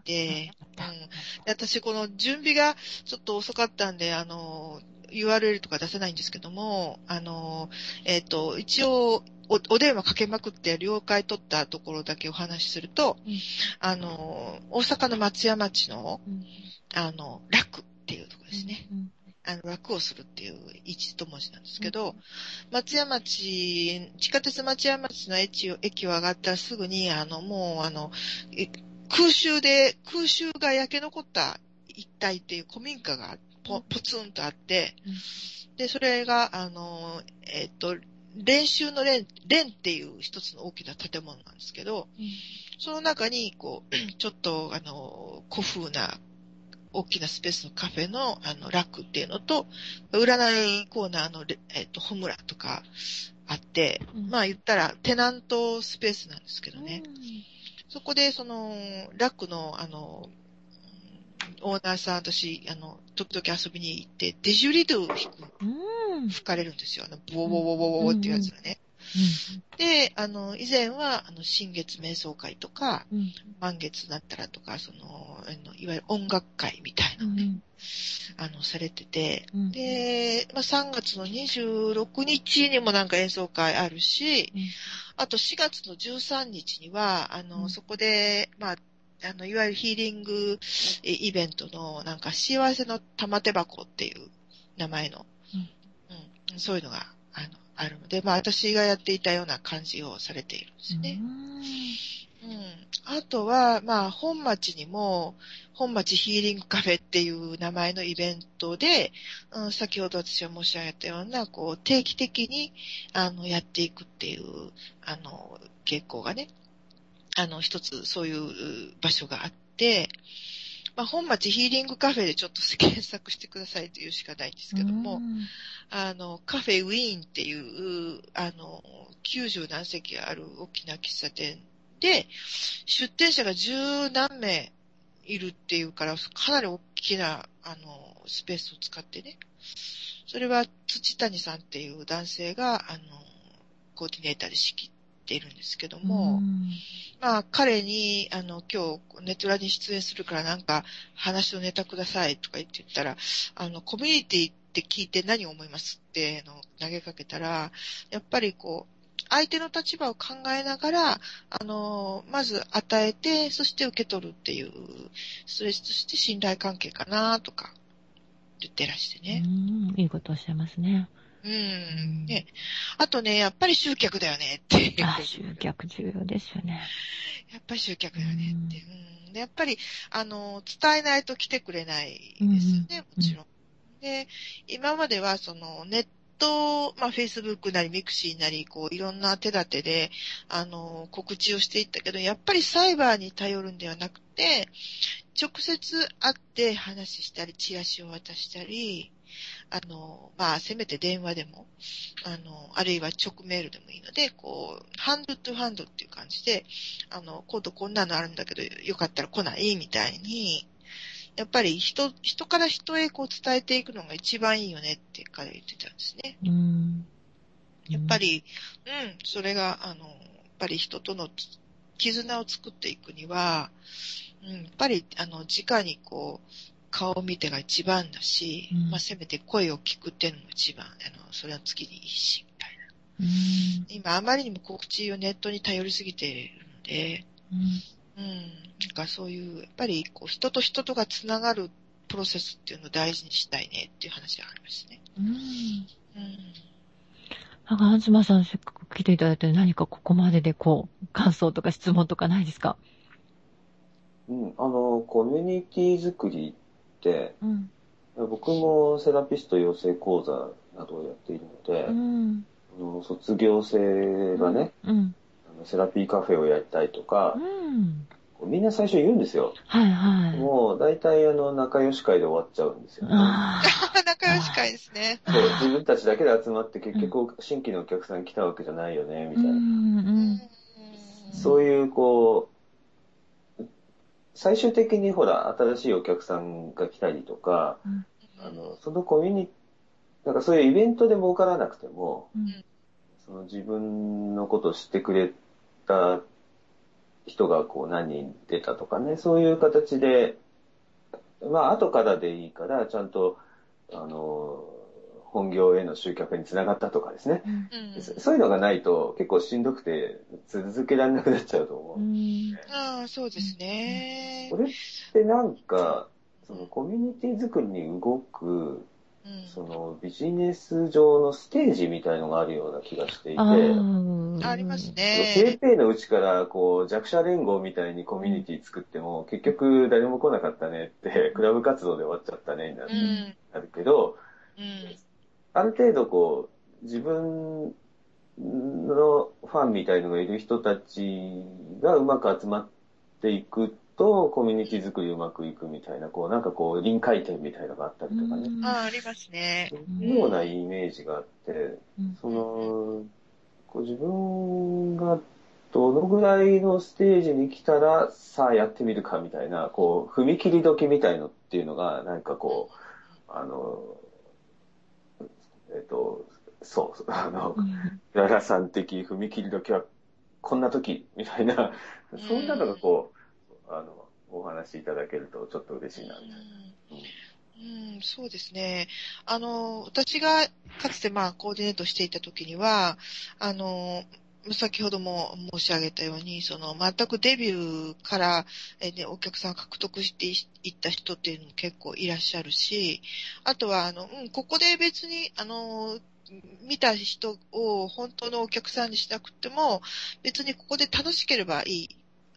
あった。 で私この準備がちょっと遅かったんで、URL とか出せないんですけども、一応、お電話かけまくって了解取ったところだけお話しすると、 うん、 大阪の松屋町の、 うん、 楽っていうところですね。 うん、 楽をするっていう一文字なんですけど、松屋町、地下鉄松屋町の駅を上がったらすぐに、もう空襲が焼け残った一帯っていう古民家がポツンとあって、で、それが、練習の練っていう一つの大きな建物なんですけど、その中に、こう、ちょっと、古風な大きなスペースのカフェの、ラックっていうのと、占いコーナーの、ホムラとかあって、まあ言ったらテナントスペースなんですけどね。そこで、ラックの、オーナーさん、私、時々遊びに行って、デジュリドゥを吹かれるんですよ。ボーボーボーボーボーっていうやつがね。で、以前は、新月瞑想会とか、満月になったらとか、いわゆる音楽会みたいなのね、されてて、で、まあ、3月の26日にもなんか演奏会あるし、あと4月の13日には、そこで、まあ、いわゆるヒーリングイベントの、なんか幸せの玉手箱っていう名前の、そういうのが、あるので、まあ私がやっていたような感じをされているんですね。あとは、まあ本町にも、本町ヒーリングカフェっていう名前のイベントで、先ほど私が申し上げたような、こう、定期的に、やっていくっていう、傾向がね、一つそういう場所があって、まあ、本町ヒーリングカフェでちょっと検索してくださいというしかないんですけども、カフェウィーンっていう、90何席ある大きな喫茶店で、出店者が十何名いるっていうから、かなり大きな、スペースを使ってね。それは土谷さんっていう男性が、コーディネーターで仕切っているんですけども、まあ、彼に、今日、ネトラに出演するからなんか、話のネタくださいとか言ったら、コミュニティって聞いて何を思いますって、投げかけたら、やっぱりこう、相手の立場を考えながら、まず与えて、そして受け取るっていう、それとして信頼関係かなとか、言ってらしてね。 いいことおっしゃいますね。 ね。あとね、やっぱり集客だよねっていう。 集客重要ですよね。 やっぱり集客だよねって。でやっぱり、伝えないと来てくれないですよね、もちろん。で、今まではネット、まあ、Facebook なりミクシーなり、こう、いろんな手立てで、告知をしていったけど、やっぱりサイバーに頼るんではなくて、直接会って話したり、チラシを渡したり、まあ、せめて電話でも、あるいは直メールでもいいので、こう、ハンドトゥハンドっていう感じで、今度こんなのあるんだけど、よかったら来ないみたいに、やっぱり人から人へこう伝えていくのが一番いいよねって彼は言ってたんですね。やっぱり、それが、やっぱり人との絆を作っていくには、やっぱり、直にこう、顔を見てが一番だし、まあ、せめて声を聞くっていうのも一番、それは次にいいし、みたいな。今、あまりにも告知をネットに頼りすぎているので、 なんかそういう、やっぱりこう人と人とがつながるプロセスっていうのを大事にしたいねっていう話がありますね。 なんか、東さん、せっかく来ていただいて、何かここまでで感想とか質問とかないですか？ コミュニティ作りって、 うん。 僕もセラピスト養成講座などをやっているので、 うん。 卒業生がね、 うん。 セラピーカフェをやりたいとか、 うん。 みんな最初言うんですよ。 はいはい。 もう大体仲良し会で終わっちゃうんですよね。 あ仲良し会ですね。 そう、自分たちだけで集まって結うん局新規のお客さん来たわけじゃないよね、みうたいな。 ん。 そういう最終的にほら、新しいお客さんが来たりとか、 うん。 そのコミュニ、なんかそういうイベントで儲からなくても、 うん。 その自分のことを知ってくれた人が何人出たとかね、そういう形で、まあ後からでいいから、ちゃんと、本業への集客につながったとかですね。そういうのがないと結構しんどくて続けられなくなっちゃうと思う。 ああ、そうですね。 これってなんか、そのコミュニティ作りに動く、そのビジネス上のステージみたいのがあるような気がしていて、 ありますペね。 ーペーのうちから弱者連合みたいにコミュニティ作っても結局誰も来なかったねってクラブ活動で終わっちゃったねになるけど、ある程度自分のファンみたいのがいる人たちがうまく集まっていくとコミュニティ作りうまくいくみたいななんか臨界点みたいなのがあったりとかね、 ああ、ありますね。 そういうようなイメージがあって、自分がどのぐらいのステージに来たらさあやってみるかみたいな踏み切り時みたいのっていうのがなんかあのそう、ララさん的踏切時はこんな時みたいな、そんなのがお話しいただけるとちょっと嬉しいな、みたいな。 そうですね。私がかつてコーディネートしていた時には、先ほども申し上げたように、全くデビューから、お客さんを獲得していった人っていうのも結構いらっしゃるし、あとは、ここで別に、見た人を本当のお客さんにしなくても、別にここで楽しければいい。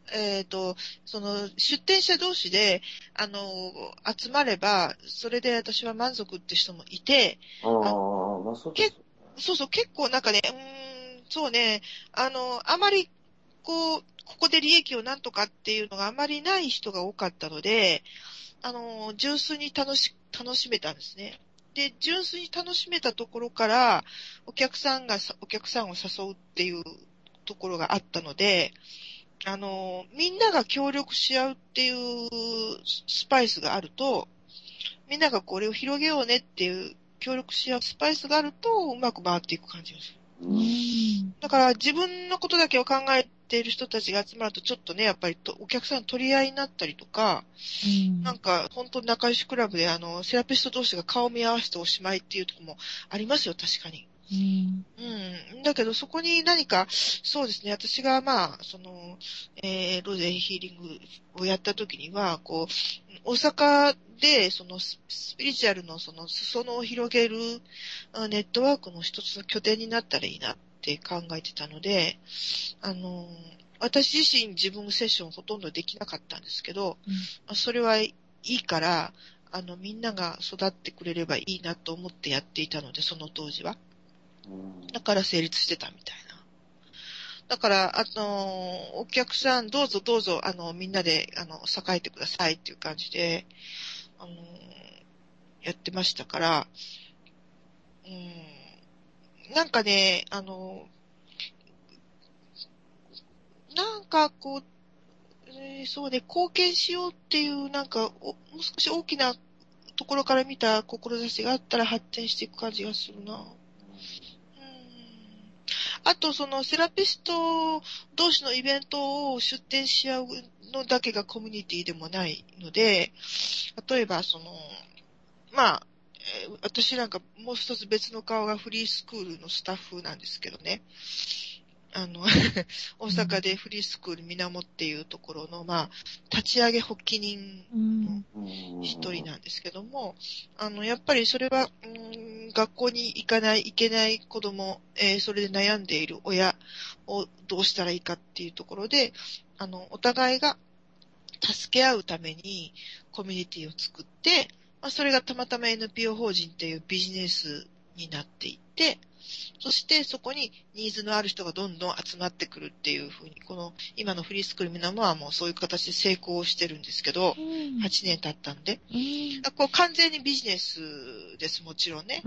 出店者同士で、集まれば、それで私は満足って人もいて、 そうです。 そうそう、結構なんかね、そうね、あまり、ここで利益をなんとかっていうのがあまりない人が多かったので、純粋に楽しめたんですね。で、純粋に楽しめたところから、お客さんを誘うっていうところがあったので、みんなが協力し合うっていうスパイスがあると、みんながこれを広げようねっていう協力し合うスパイスがあると、うまく回っていく感じがする。だから自分のことだけを考えている人たちが集まるとちょっとね、やっぱりお客さん取り合いになったりとか、なんか本当に仲良しクラブでセラピスト同士が顔を見合わせておしまいっていうところもありますよ、確かに。だけどそこに何か、そうですね、私がロゼヒーリングをやった時には、大阪で、スピリチュアルの裾野を広げるネットワークの一つの拠点になったらいいなって考えてたので、私自身自分セッションほとんどできなかったんですけど、それはいいから、みんなが育ってくれればいいなと思ってやっていたので、その当時は。だから成立してたみたいな。だから、お客さん、どうぞ、みんなで、栄えてくださいっていう感じで、やってましたから、なんかね、なんかそうね、貢献しようっていう、なんか、もう少し大きなところから見た志があったら発展していく感じがするな。あと、セラピスト同士のイベントを出展し合うのだけがコミュニティでもないので、例えば、私なんかもう一つ別の顔がフリースクールのスタッフなんですけどね。 大阪でフリースクールみなもっていうところの、立ち上げ発起人の一人なんですけども、やっぱりそれは、学校に行かない、行けない子供、それで悩んでいる親をどうしたらいいかっていうところで、お互いが助け合うためにコミュニティを作って、それがたまたま NPO 法人っていうビジネスになっていって、そしてそこにニーズのある人がどんどん集まってくるっていうふうに、この今のフリースクールみなもはもうそういう形で成功してるんですけど、8年経ったんで、こう完全にビジネスです、もちろんね。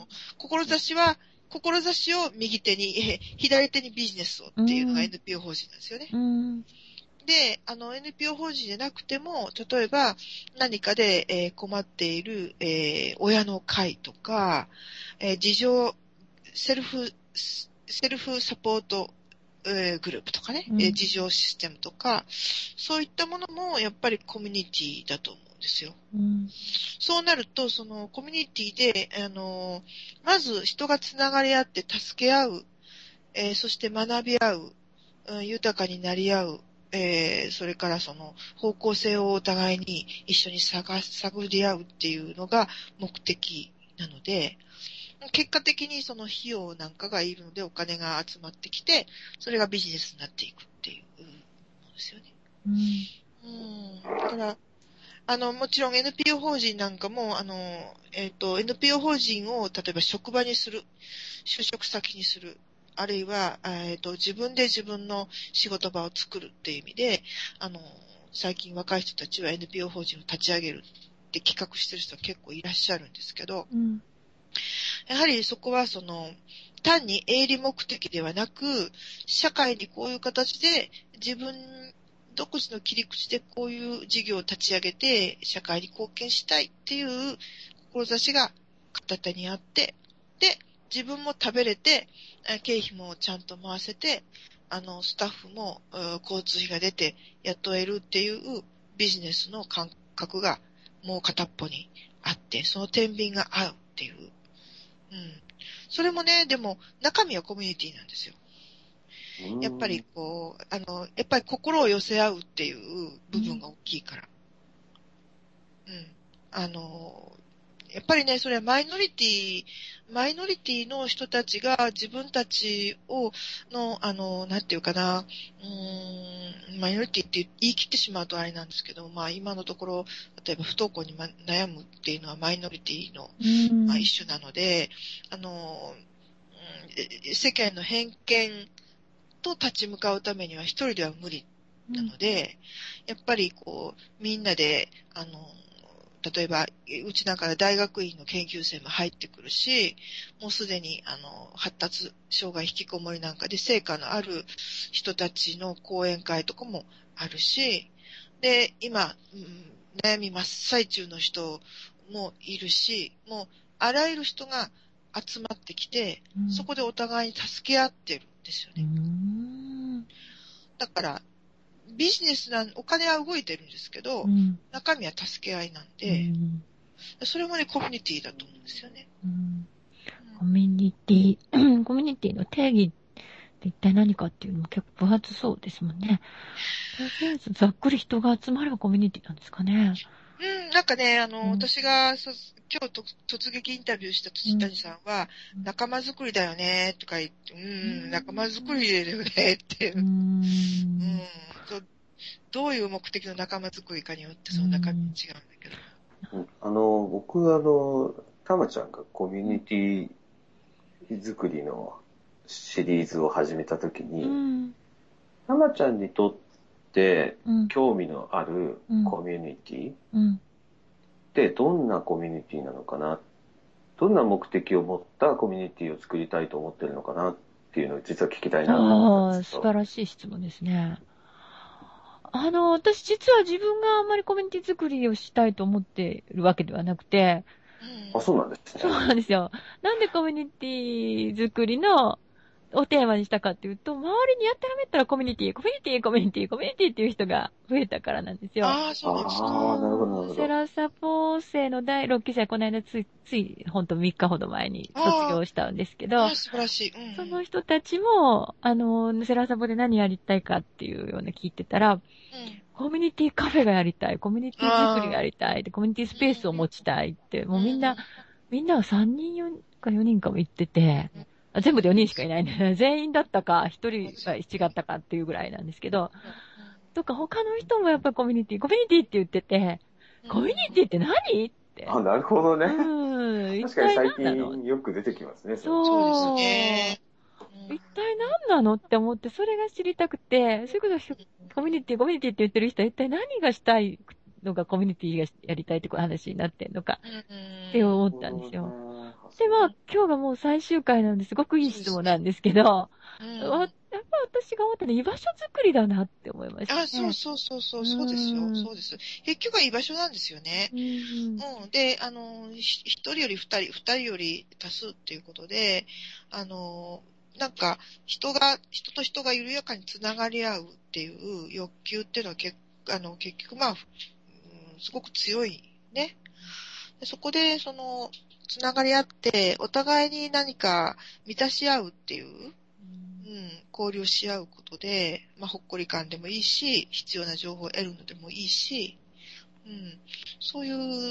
志を右手に、左手にビジネスをっていうのが NPO 法人なんですよね。で、NPO 法人でなくても、例えば何かで、困っている、親の会とか、セルフサポート、グループとかね、自助システムとか、そういったものもやっぱりコミュニティだと思うんですよ。そうなると、そのコミュニティで、まず人がつながり合って助け合う、そして学び合う、豊かになり合う、それからその方向性をお互いに一緒に探り合うっていうのが目的なので、結果的にその費用なんかがいるのでお金が集まってきて、それがビジネスになっていくっていうものですよね。だから、もちろん NPO 法人なんかも、NPO 法人を例えば職場にする、就職先にする、あるいは、自分で自分の仕事場を作るっていう意味で、最近若い人たちは NPO 法人を立ち上げるって企画してる人は結構いらっしゃるんですけど、やはりそこは単に営利目的ではなく、社会にこういう形で自分独自の切り口でこういう事業を立ち上げて社会に貢献したいっていう志が片手にあって、で、自分も食べれて、経費もちゃんと回せて、スタッフも交通費が出て雇えるっていうビジネスの感覚がもう片っぽにあって、その天秤が合うっていう。それもね、でも中身はコミュニティなんですよ。やっぱりやっぱり心を寄せ合うっていう部分が大きいから。やっぱりね、それはマイノリティの人たちが自分たちなんていうかな、マイノリティって言い切ってしまうとあれなんですけど、今のところ、例えば不登校に悩むっていうのはマイノリティの、一種なので、世間の偏見と立ち向かうためには一人では無理なので、やっぱりみんなで、例えば、うちなんかで大学院の研究生も入ってくるし、もうすでに、発達障害引きこもりなんかで成果のある人たちの講演会とかもあるし、で、今、悩み真っ最中の人もいるし、もう、あらゆる人が集まってきて、そこでお互いに助け合ってるんですよね。だから、ビジネスお金は動いてるんですけど、中身は助け合いなんで、それもね、コミュニティだと思うんですよね。 コミュニティの定義って一体何かっていうのも結構分厚そうですもんね。とりあえずざっくり人が集まればコミュニティなんですかね。 なんかね、私が今日突撃インタビューした辻谷さんは、仲間づくりだよね、とか言って、仲間づくりだよね、っていう。どういう目的の仲間づくりかによってその中身違うんだけど。 僕たまちゃんがコミュニティ作りのシリーズを始めたときに、たまちゃんにとって興味のあるコミュニティってどんなコミュニティなのかな、どんな目的を持ったコミュニティを作りたいと思ってるのかなっていうのを実は聞きたいなと思ったんですけど。 素晴らしい質問ですね。私実は自分があんまりコミュニティ作りをしたいと思ってるわけではなくて、 そうなんですね。 そうなんですよ。なんでコミュニティ作りのをテーマにしたかっていうと、周りにやたらめったらコミュニティっていう人が増えたからなんですよ。 ああ、そうなんですね。 ああ、なるほど、なるほど。 セラサポ生の第6期生、この間ほんと3日ほど前に卒業したんですけど、 ああ、素晴らしい。うん、うん。 その人たちも、セラサポで何やりたいかっていうような聞いてたら、 うん。 コミュニティカフェがやりたい、コミュニティ作りがやりたい、コミュニティスペースを持ちたいって、もうみんなは3人か4人かも言ってて、全部で4人しかいないんで、全員だったか、1人が違ったかっていうぐらいなんですけど、とか他の人もやっぱりコミュニティって言ってて、コミュニティって何って。 あ、なるほどね。 一確かに最体何なの近よく出てきますね、 そうですそう。 ね。 一体何なのって思って、それが知りたくて、そういうことコミュニティって言ってる人は一体何がしたいのがコミュニティがやりたいって話になってんのかって思ったんですよ。では、今日がもう最終回なのですごくいい質問なんですけど、やっぱ私が思ったのは居場所作りだなって思いましたね。 あ、そうですよ。そうです。結局は居場所なんですよね。で、一人より二人より多数っていうことで、なんか、人と人が緩やかにつながり合うっていう欲求っていうのは結局まあ、すごく強いね。でそこで、つながり合って、お互いに何か満たし合うっていう、交流し合うことで、まあ、ほっこり感でもいいし、必要な情報を得るのでもいいし、そういう、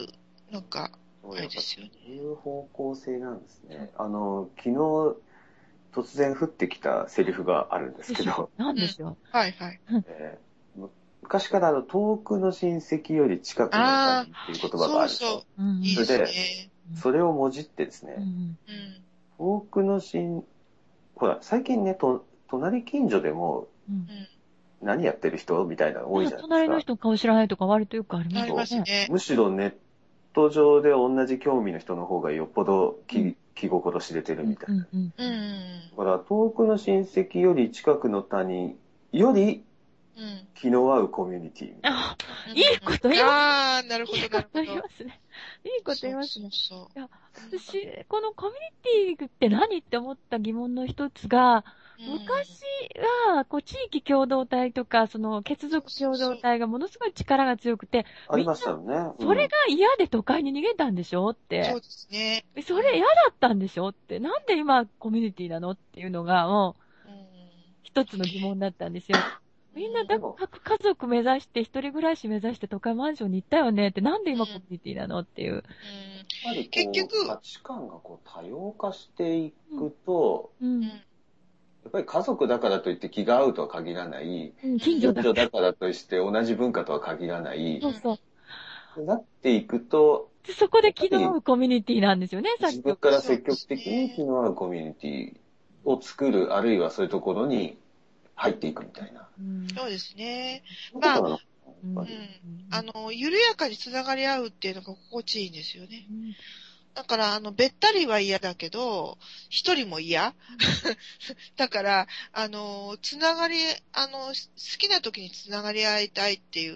なんか、あれですよね。 そういう方向性なんですね。昨日、突然降ってきたセリフがあるんですけど。 なんですよ。 はいはい。 昔から遠くの親戚より近くの他人っていう言葉があるでしょ。 そう。いいですね。 それをもじってですね、遠くのほら、最近ね、隣近所でも、何やってる人みたいなの多いじゃないですか。 隣の人の顔知らないとか割とよくありますね。 むしろネット上で同じ興味の人の方がよっぽど気心知れてるみたいな。だから遠くの親戚より近くの他人より気の合うコミュニティみたいな。 いいこと言いますね。 ああ、なるほど、なるほど。 いいこと言いますね。 そう。 私、このコミュニティって何って思った疑問の一つが、昔は、地域共同体とか、血族共同体がものすごい力が強くて、 ありましたよね。 それが嫌で都会に逃げたんでしょって。 そうですね。 それ嫌だったんでしょって。なんで今コミュニティなのっていうのが、もう、一つの疑問だったんですよ。みんな各家族目指して、一人暮らし目指して都会マンションに行ったよねって、なんで今コミュニティなのっていう。 やっぱり結局価値観が多様化していくと、やっぱり家族だからといって気が合うとは限らない、近所だからといって同じ文化とは限らない、なっていくと、 そこで気の合うコミュニティなんですよね、 自分から積極的に気の合うコミュニティを作る、あるいはそういうところに入っていくみたいな。 そうですね。まあ、緩やかにつながり合うっていうのが心地いいんですよね。だから、べったりは嫌だけど、一人も嫌だから、つながり、好きな時につながり合いたいっていう、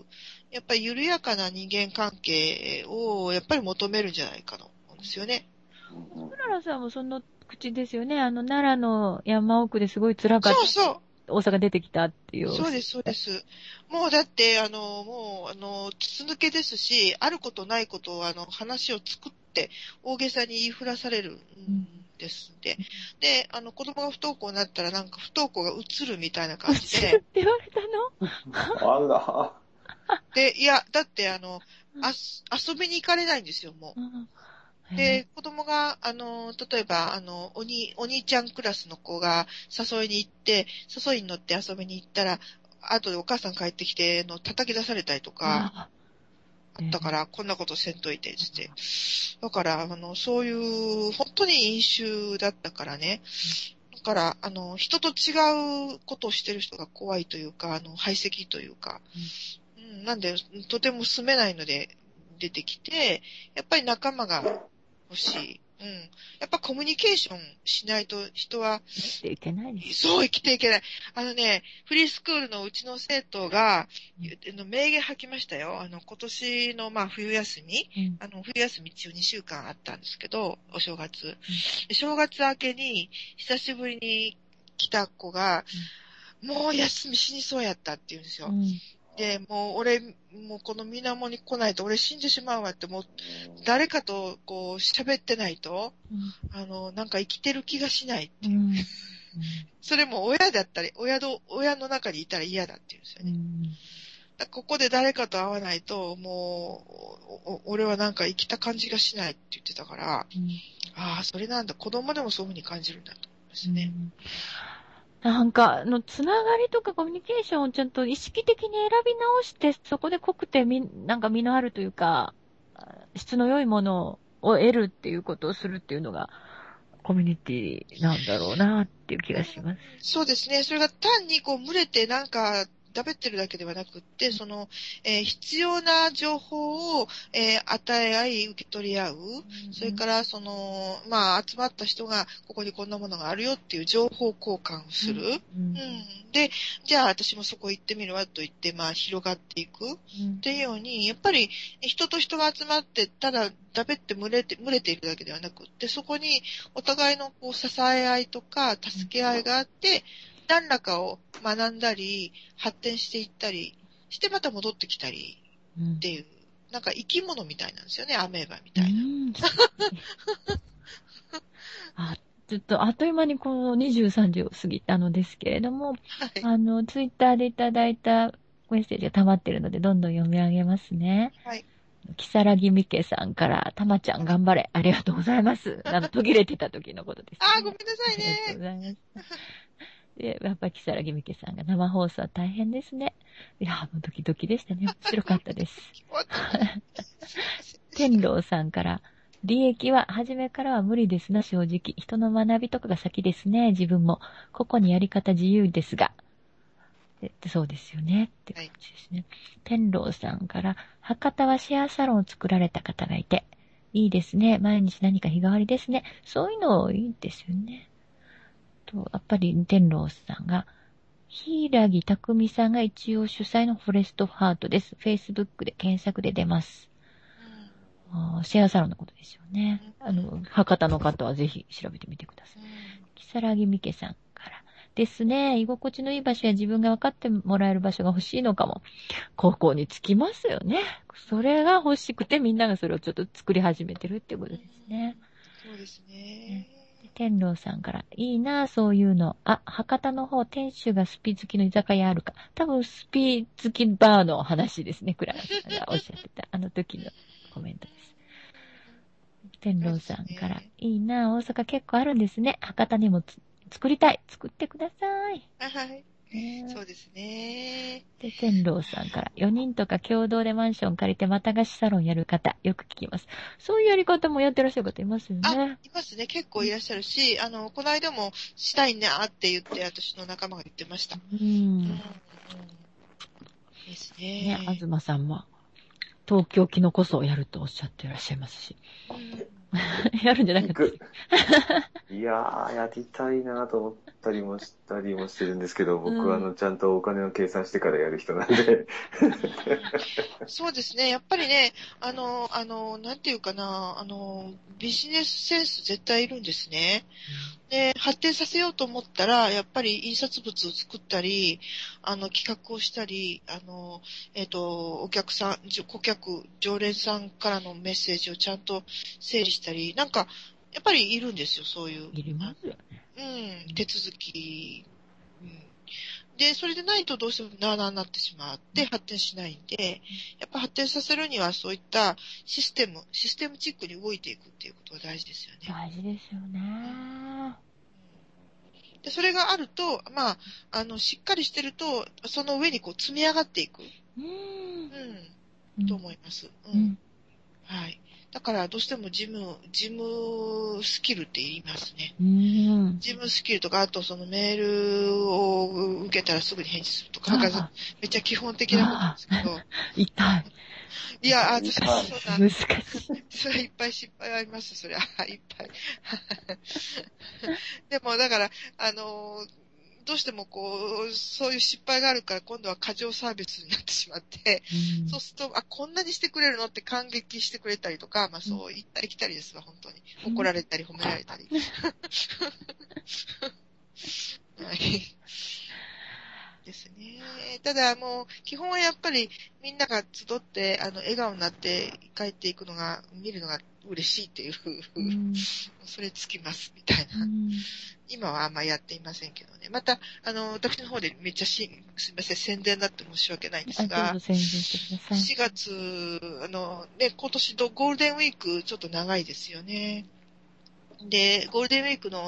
やっぱり緩やかな人間関係を、やっぱり求めるんじゃないかと思うんですよね。 クララさんもその口ですよね。奈良の山奥ですごい辛かった。 そう。 大阪出てきたっていう。 そうです。もうだって、筒抜けですし、あることないことを、話を作って、大げさに言いふらされるんですで。で、子供が不登校になったら、なんか不登校が移るみたいな感じで。 って言われたの？あら。 で、いや、だって、遊びに行かれないんですよ、もう。で、子供が、例えば、お兄ちゃんクラスの子が誘いに行って、誘いに乗って遊びに行ったら、後でお母さん帰ってきて、叩き出されたりとか、あったから、こんなことせんといて、つって。だから、そういう、本当に飲酒だったからね。だから、人と違うことをしてる人が怖いというか、排斥というか、なんで、とても住めないので出てきて、やっぱり仲間が欲しい。うん。やっぱコミュニケーションしないと人は、 生きていけないです。 そう生きていけない。フリースクールのうちの生徒が、名言吐きましたよ。今年の、冬休み、冬休み中2週間あったんですけど、お正月。正月明けに、久しぶりに来た子が、もう休み死にそうやったって言うんですよ。で、もうこの水面に来ないと俺死んでしまうわって、もう誰かとこう喋ってないと、なんか生きてる気がしないっていう。それも親だったり、親の中にいたら嫌だっていうんですよね。だからここで誰かと会わないと、もう、俺はなんか生きた感じがしないって言ってたから、ああ、それなんだ。子供でもそういうふうに感じるんだと思いますね。 なんか、つながりとかコミュニケーションをちゃんと意識的に選び直して、そこで濃くてなんか身のあるというか、質の良いものを得るっていうことをするっていうのが、コミュニティなんだろうなっていう気がします。 そうですね。それが単にこう、群れてなんか、だべってるだけではなくって、必要な情報を、与え合い、受け取り合う。それから、集まった人が、ここにこんなものがあるよっていう情報交換をする。で、じゃあ私もそこ行ってみるわと言って、広がっていく。っていうように、やっぱり、人と人が集まって、ただ、だべって群れているだけではなくって、そこに、お互いのこう支え合いとか、助け合いがあって、何らかを学んだり、発展していったりして、また戻ってきたりっていう、なんか生き物みたいなんですよね、アメーバみたいな。 ちょっとあっという間にこの23時を過ぎたのですけれども、 はい、 ツイッターでいただいたメッセージが溜まっているので、どんどん読み上げますね。 はい。 木更木美家さんから、たまちゃん頑張れ。ありがとうございます。途切れてた時のことです、ね。 ごめんなさいね。 ありがとうございます。で、やっぱ木更木美家さんが生放送は大変ですね。いや、もうドキドキでしたね。面白かったです。天狼さんから、利益は初めからは無理ですな、正直。人の学びとかが先ですね。自分も。個々にやり方自由ですが。そうですよね。って感じですね。天狼さんから、博多はシェアサロンを作られた方がいて、いいですね。毎日何か日替わりですね。そういうのいいですよね。やっぱり天狼さんが、柊匠さんが一応主催のフォレストハートです。Facebook で検索で出ます。シェアサロンのことですよね。博多の方はぜひ調べてみてください。木更木美家さんからですね。居心地のいい場所や自分が分かってもらえる場所が欲しいのかも。ここにつきますよね。それが欲しくてみんながそれをちょっと作り始めてるってことですね。 そうですね。 天狼さんから、いいなぁ、そういうの。博多の方、店主がスピ好きの居酒屋あるか。多分、スピ好きバーの話ですね、クララさんがおっしゃってた。あの時のコメントです。天狼さんから、いいなぁ、大阪結構あるんですね。博多にも作りたい。作ってください。 はい。そうですね。 で、天狼さんから、4人とか共同でマンション借りてまた貸しサロンやる方、よく聞きます。そういうやり方もやってらっしゃる方いますよね。 いますね。結構いらっしゃるし、この間もしたいなって言って、私の仲間が言ってました。ですね。 東さんも、東京キノコ層をやるとおっしゃっていらっしゃいますし。やるんじゃなかったいやー、やりたいなと思ったりもしてるんですけど、僕はちゃんとお金を計算してからやる人なんで。 そうですね。やっぱりね、なんていうかな、ビジネスセンス絶対いるんですね。で、発展させようと思ったら、やっぱり印刷物を作ったり、企画をしたり、お客さん、顧客、常連さんからのメッセージをちゃんと整理したり、なんか、やっぱりいるんですよ、そういう。 いりますよね。手続き。で、それでないとどうしてもなあなあになってしまって発展しないんで、やっぱ発展させるにはそういったシステムチックに動いていくっていうことが大事ですよね。 大事ですよね。 で、それがあると、しっかりしてると、その上にこう積み上がっていく。と思います。はい。 だからどうしても事務スキルって言いますね。事務スキルとか、あとそのメールを受けたらすぐに返事するとか、めっちゃ基本的なことですけど。 痛い。 いや、私はそうだ。 難しい。 それはいっぱい失敗あります、それは。いっぱい。でも、だから、どうしてもそういう失敗があるから今度は過剰サービスになってしまって、そうすると、こんなにしてくれるのって感激してくれたりとか、そう行ったり来たりですわ、本当に。怒られたり褒められたり。はい。ですね。ただ基本はやっぱりみんなが集って、笑顔になって帰っていくのが、見るのが嬉しいっていう、それつきます、みたいな。今はあんまやっていませんけどね。また、私の方でめっちゃすいません、宣伝になって申し訳ないんですが、 宣伝してください。 4月、今年のゴールデンウィークちょっと長いですよね。で、ゴールデンウィークの、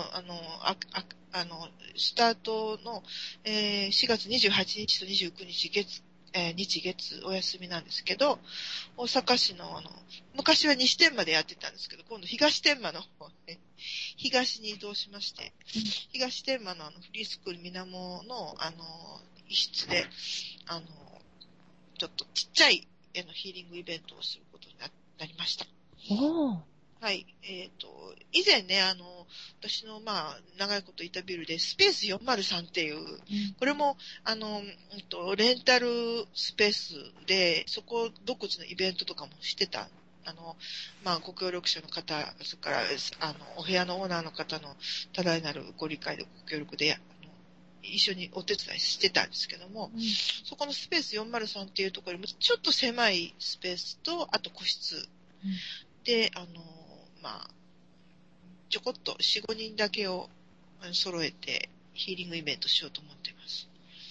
スタートの、4月28日と29日日月お休みなんですけど、大阪市の昔は西天満でやってたんですけど、今度東天満の方ね、東に移動しまして、東天満のフリースクールみなもの、一室で、ちょっとちっちゃいヒーリングイベントをすることになりました。はい。以前ね、私の、長いこといたビルで、スペース403っていう、これも、レンタルスペースで、そこ独自のイベントとかもしてた。ご協力者の方、それから、お部屋のオーナーの方の多大なるご理解でご協力で、一緒にお手伝いしてたんですけども、そこのスペース403っていうところにも、ちょっと狭いスペースと、あと個室で、ちょこっと4、5人だけを揃えてヒーリングイベントしようと思っています。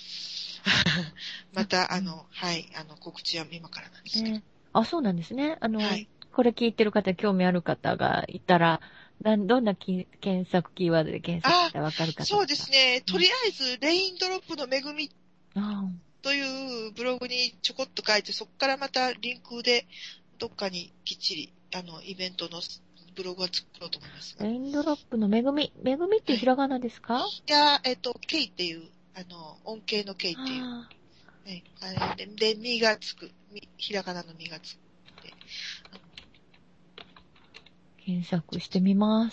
また、はい、告知は今からなんですけど。 そうなんですね。 はい、 これ聞いてる方、興味ある方がいたら、どんな検索キーワードで検索したらわかるかとか。 そうですね。とりあえず、レインドロップの恵みというブログにちょこっと書いて、そこからまたリンクでどっかにきっちり、イベントのブログは作ろうと思いますが。 レインドロップの恵み。恵みってひらがなですか？ いや、K っていう、音形の K っていう。はい。で、みがつく。ひらがなのみがつく。 検索してみます。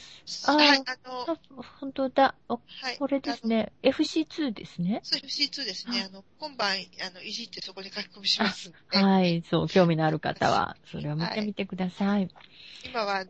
はい、 本当だ。 はい。 これですね。FC2 ですね。 そう、FC2 ですね。今晩、いじってそこに書き込みしますんで。 はい、そう、興味のある方は、それを見てみてください。 今は、はい、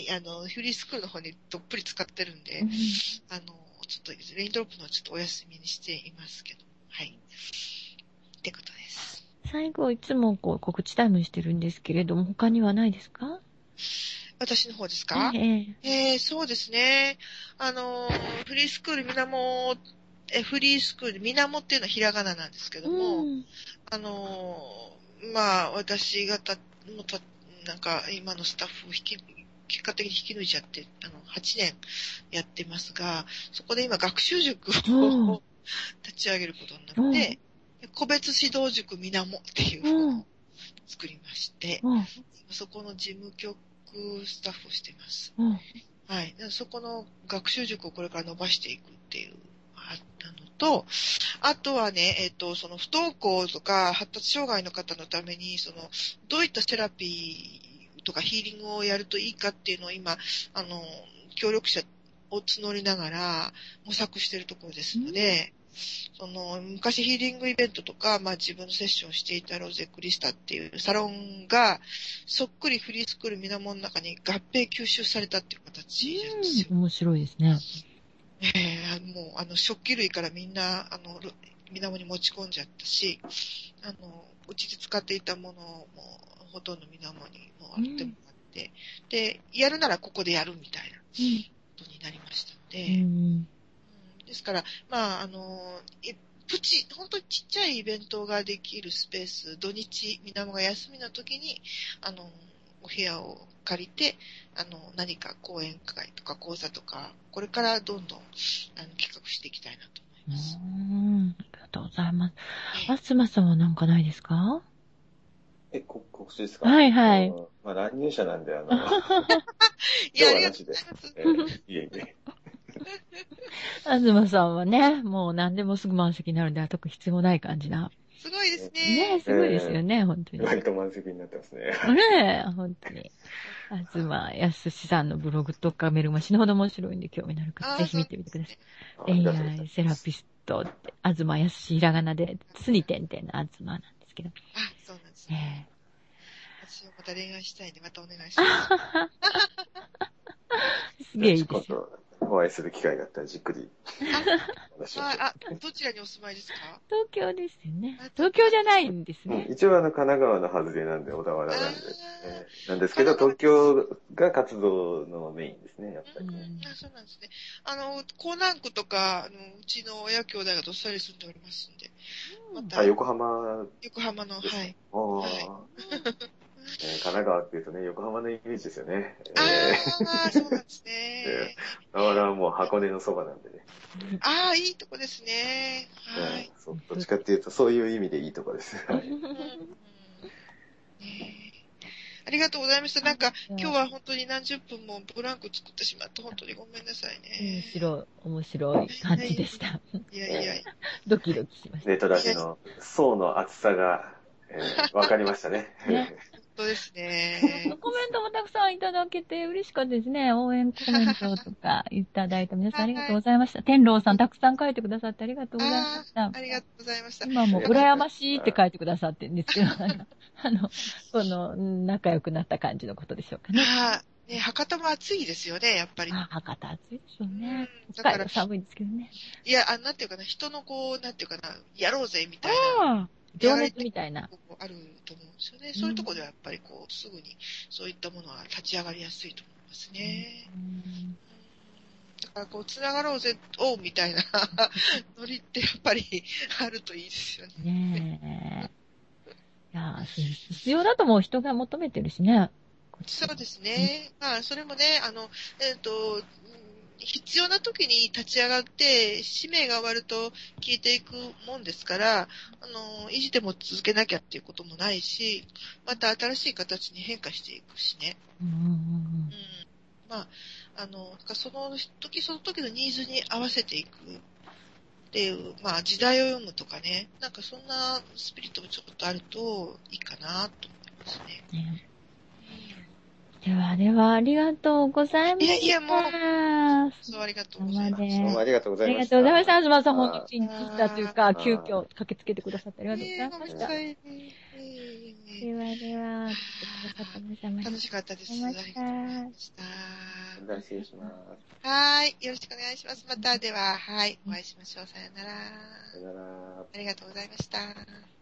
フリースクールの方にどっぷり使ってるんで、ちょっと、レインドロップのちょっとお休みにしていますけど、はい。ってことです。 最後、いつも告知タイムしてるんですけれども、他にはないですか？ 私の方ですか？そうですね。フリースクールみなも、フリースクールみなもっていうのはひらがななんですけども、私がなんか今のスタッフを結果的に引き抜いちゃって、8年やってますが、そこで今学習塾を立ち上げることになって、個別指導塾みなもっていうのを作りまして、そこの事務局スタッフをしています。はい。そこの学習塾をこれから伸ばしていくっていう、のと、あとはね、その不登校とか発達障害の方のために、どういったセラピーとかヒーリングをやるといいかっていうのを今、協力者を募りながら模索しているところですので、昔ヒーリングイベントとか、自分のセッションをしていたロゼクリスタっていうサロンが、そっくりフリースクールみなもの中に合併吸収されたっていう形なんですよ。 面白いですね。 もう、食器類からみんな、みなもに持ち込んじゃったし、うちで使っていたものも、ほとんどみなもにもあってもらって、で、やるならここでやるみたいなことになりましたので、ですから、本当にちっちゃいイベントができるスペース、土日、みなもが休みの時に、お部屋を借りて、何か講演会とか講座とか、これからどんどん、企画していきたいなと思います。 ありがとうございます。あすまさんはなんかないですか？ 告知ですか？ はいはい。 まあ、乱入者なんで、 い今日や、あはなしで。 りがとうございます。 いえいえ。 東さんはね、もう何でもすぐ満席になるんで、特に必要ない感じな。 すごいですね、 ね。 すごいですよね、本当に。 割と満席になってますね。 ねえ、本当に。東康さんのブログとかメルマ死ぬほど面白いんで興味のある方、 ああ、 ぜひそう見てみてください。 ですね。 あり恋がとうござい愛セラピストって、東康ひらがなで、つに点々の東なんですけど。 あ、そうなんですね。 ええ私もまた恋愛したいんで、またお願いしあます。 ははすげえいます。 いですよ。 今度、お会いする機会があったらじっくり話しまはい、 しょう。 あ、どちらにお住まいですか？ 東京ですよね。 あ、 東京じゃないんですね。 一応神奈川の外れなんで、小田原なんで、なんですけど、東神奈川です。 京が活動のメインですね、やっぱり。 あ、そうなんですね。江南区とか、うちの親兄弟がどっさり住んでおりますんで、また、 横浜横浜の、 ですか。 はい。 あはい。 あ、神奈川っていうとね、横浜のイメージですよね。 ああ、そうなんですえね。 小田原はもう箱根のそばなんでね。 ああ、いいとこですね。はい。 そう、どっちかっていうと、そういう意味でいいとこです。はい。 ねえありがとうございました。なんか、今日は本当に何十分もブランク作ってしまって本当にごめんなさいね。 面白い感じでした。 いやいやいや。 ドキドキしました。 ネトラジの層の厚さが、わかりましたね。 ね。 本当ですね。 コメントもたくさんいただけて嬉しかったですね。応援コメントとかいただいた皆さんありがとうございました。天狼さんたくさん書いてくださってありがとうございました。 ありがとうございました。 今も羨ましいって書いてくださってるんですけど、この仲良くなった感じのことでしょうかね。 ね、博多も暑いですよね、やっぱり。 博多暑いでしょうね。 だから、 北海道寒いですけどね。 いや、なんていうかな、人のなんていうかな、やろうぜ、みたいな。 情熱みたいな。 あると思うんですよね。そういうところではやっぱりすぐにそういったものは立ち上がりやすいと思いますね。だからつながろうぜ、みたいなノリってやっぱりあるといいですよね。 ねえ。いや必要だともう人が求めてるしね。 そうですね。それもね、必要な時に立ち上がって、使命が終わると消えていくもんですから、維持でも続けなきゃっていうこともないし、また新しい形に変化していくしね。その時その時のニーズに合わせていくっていう、時代を読むとかね、なんかそんなスピリットもちょっとあるといいかなと思いますね。 では、ありがとうございました。 いや、もう、そうありがとうございました。 どうもありがとうございました。 ありがとうございました。東さん、本日に来たというか、急遽駆けつけてくださってありがとうございました。では、 楽しかったです。ありがとうございました。 失礼します。 はい。よろしくお願いします。またでは、はい。お会いしましょう。さよなら。 さよなら。 ありがとうございました。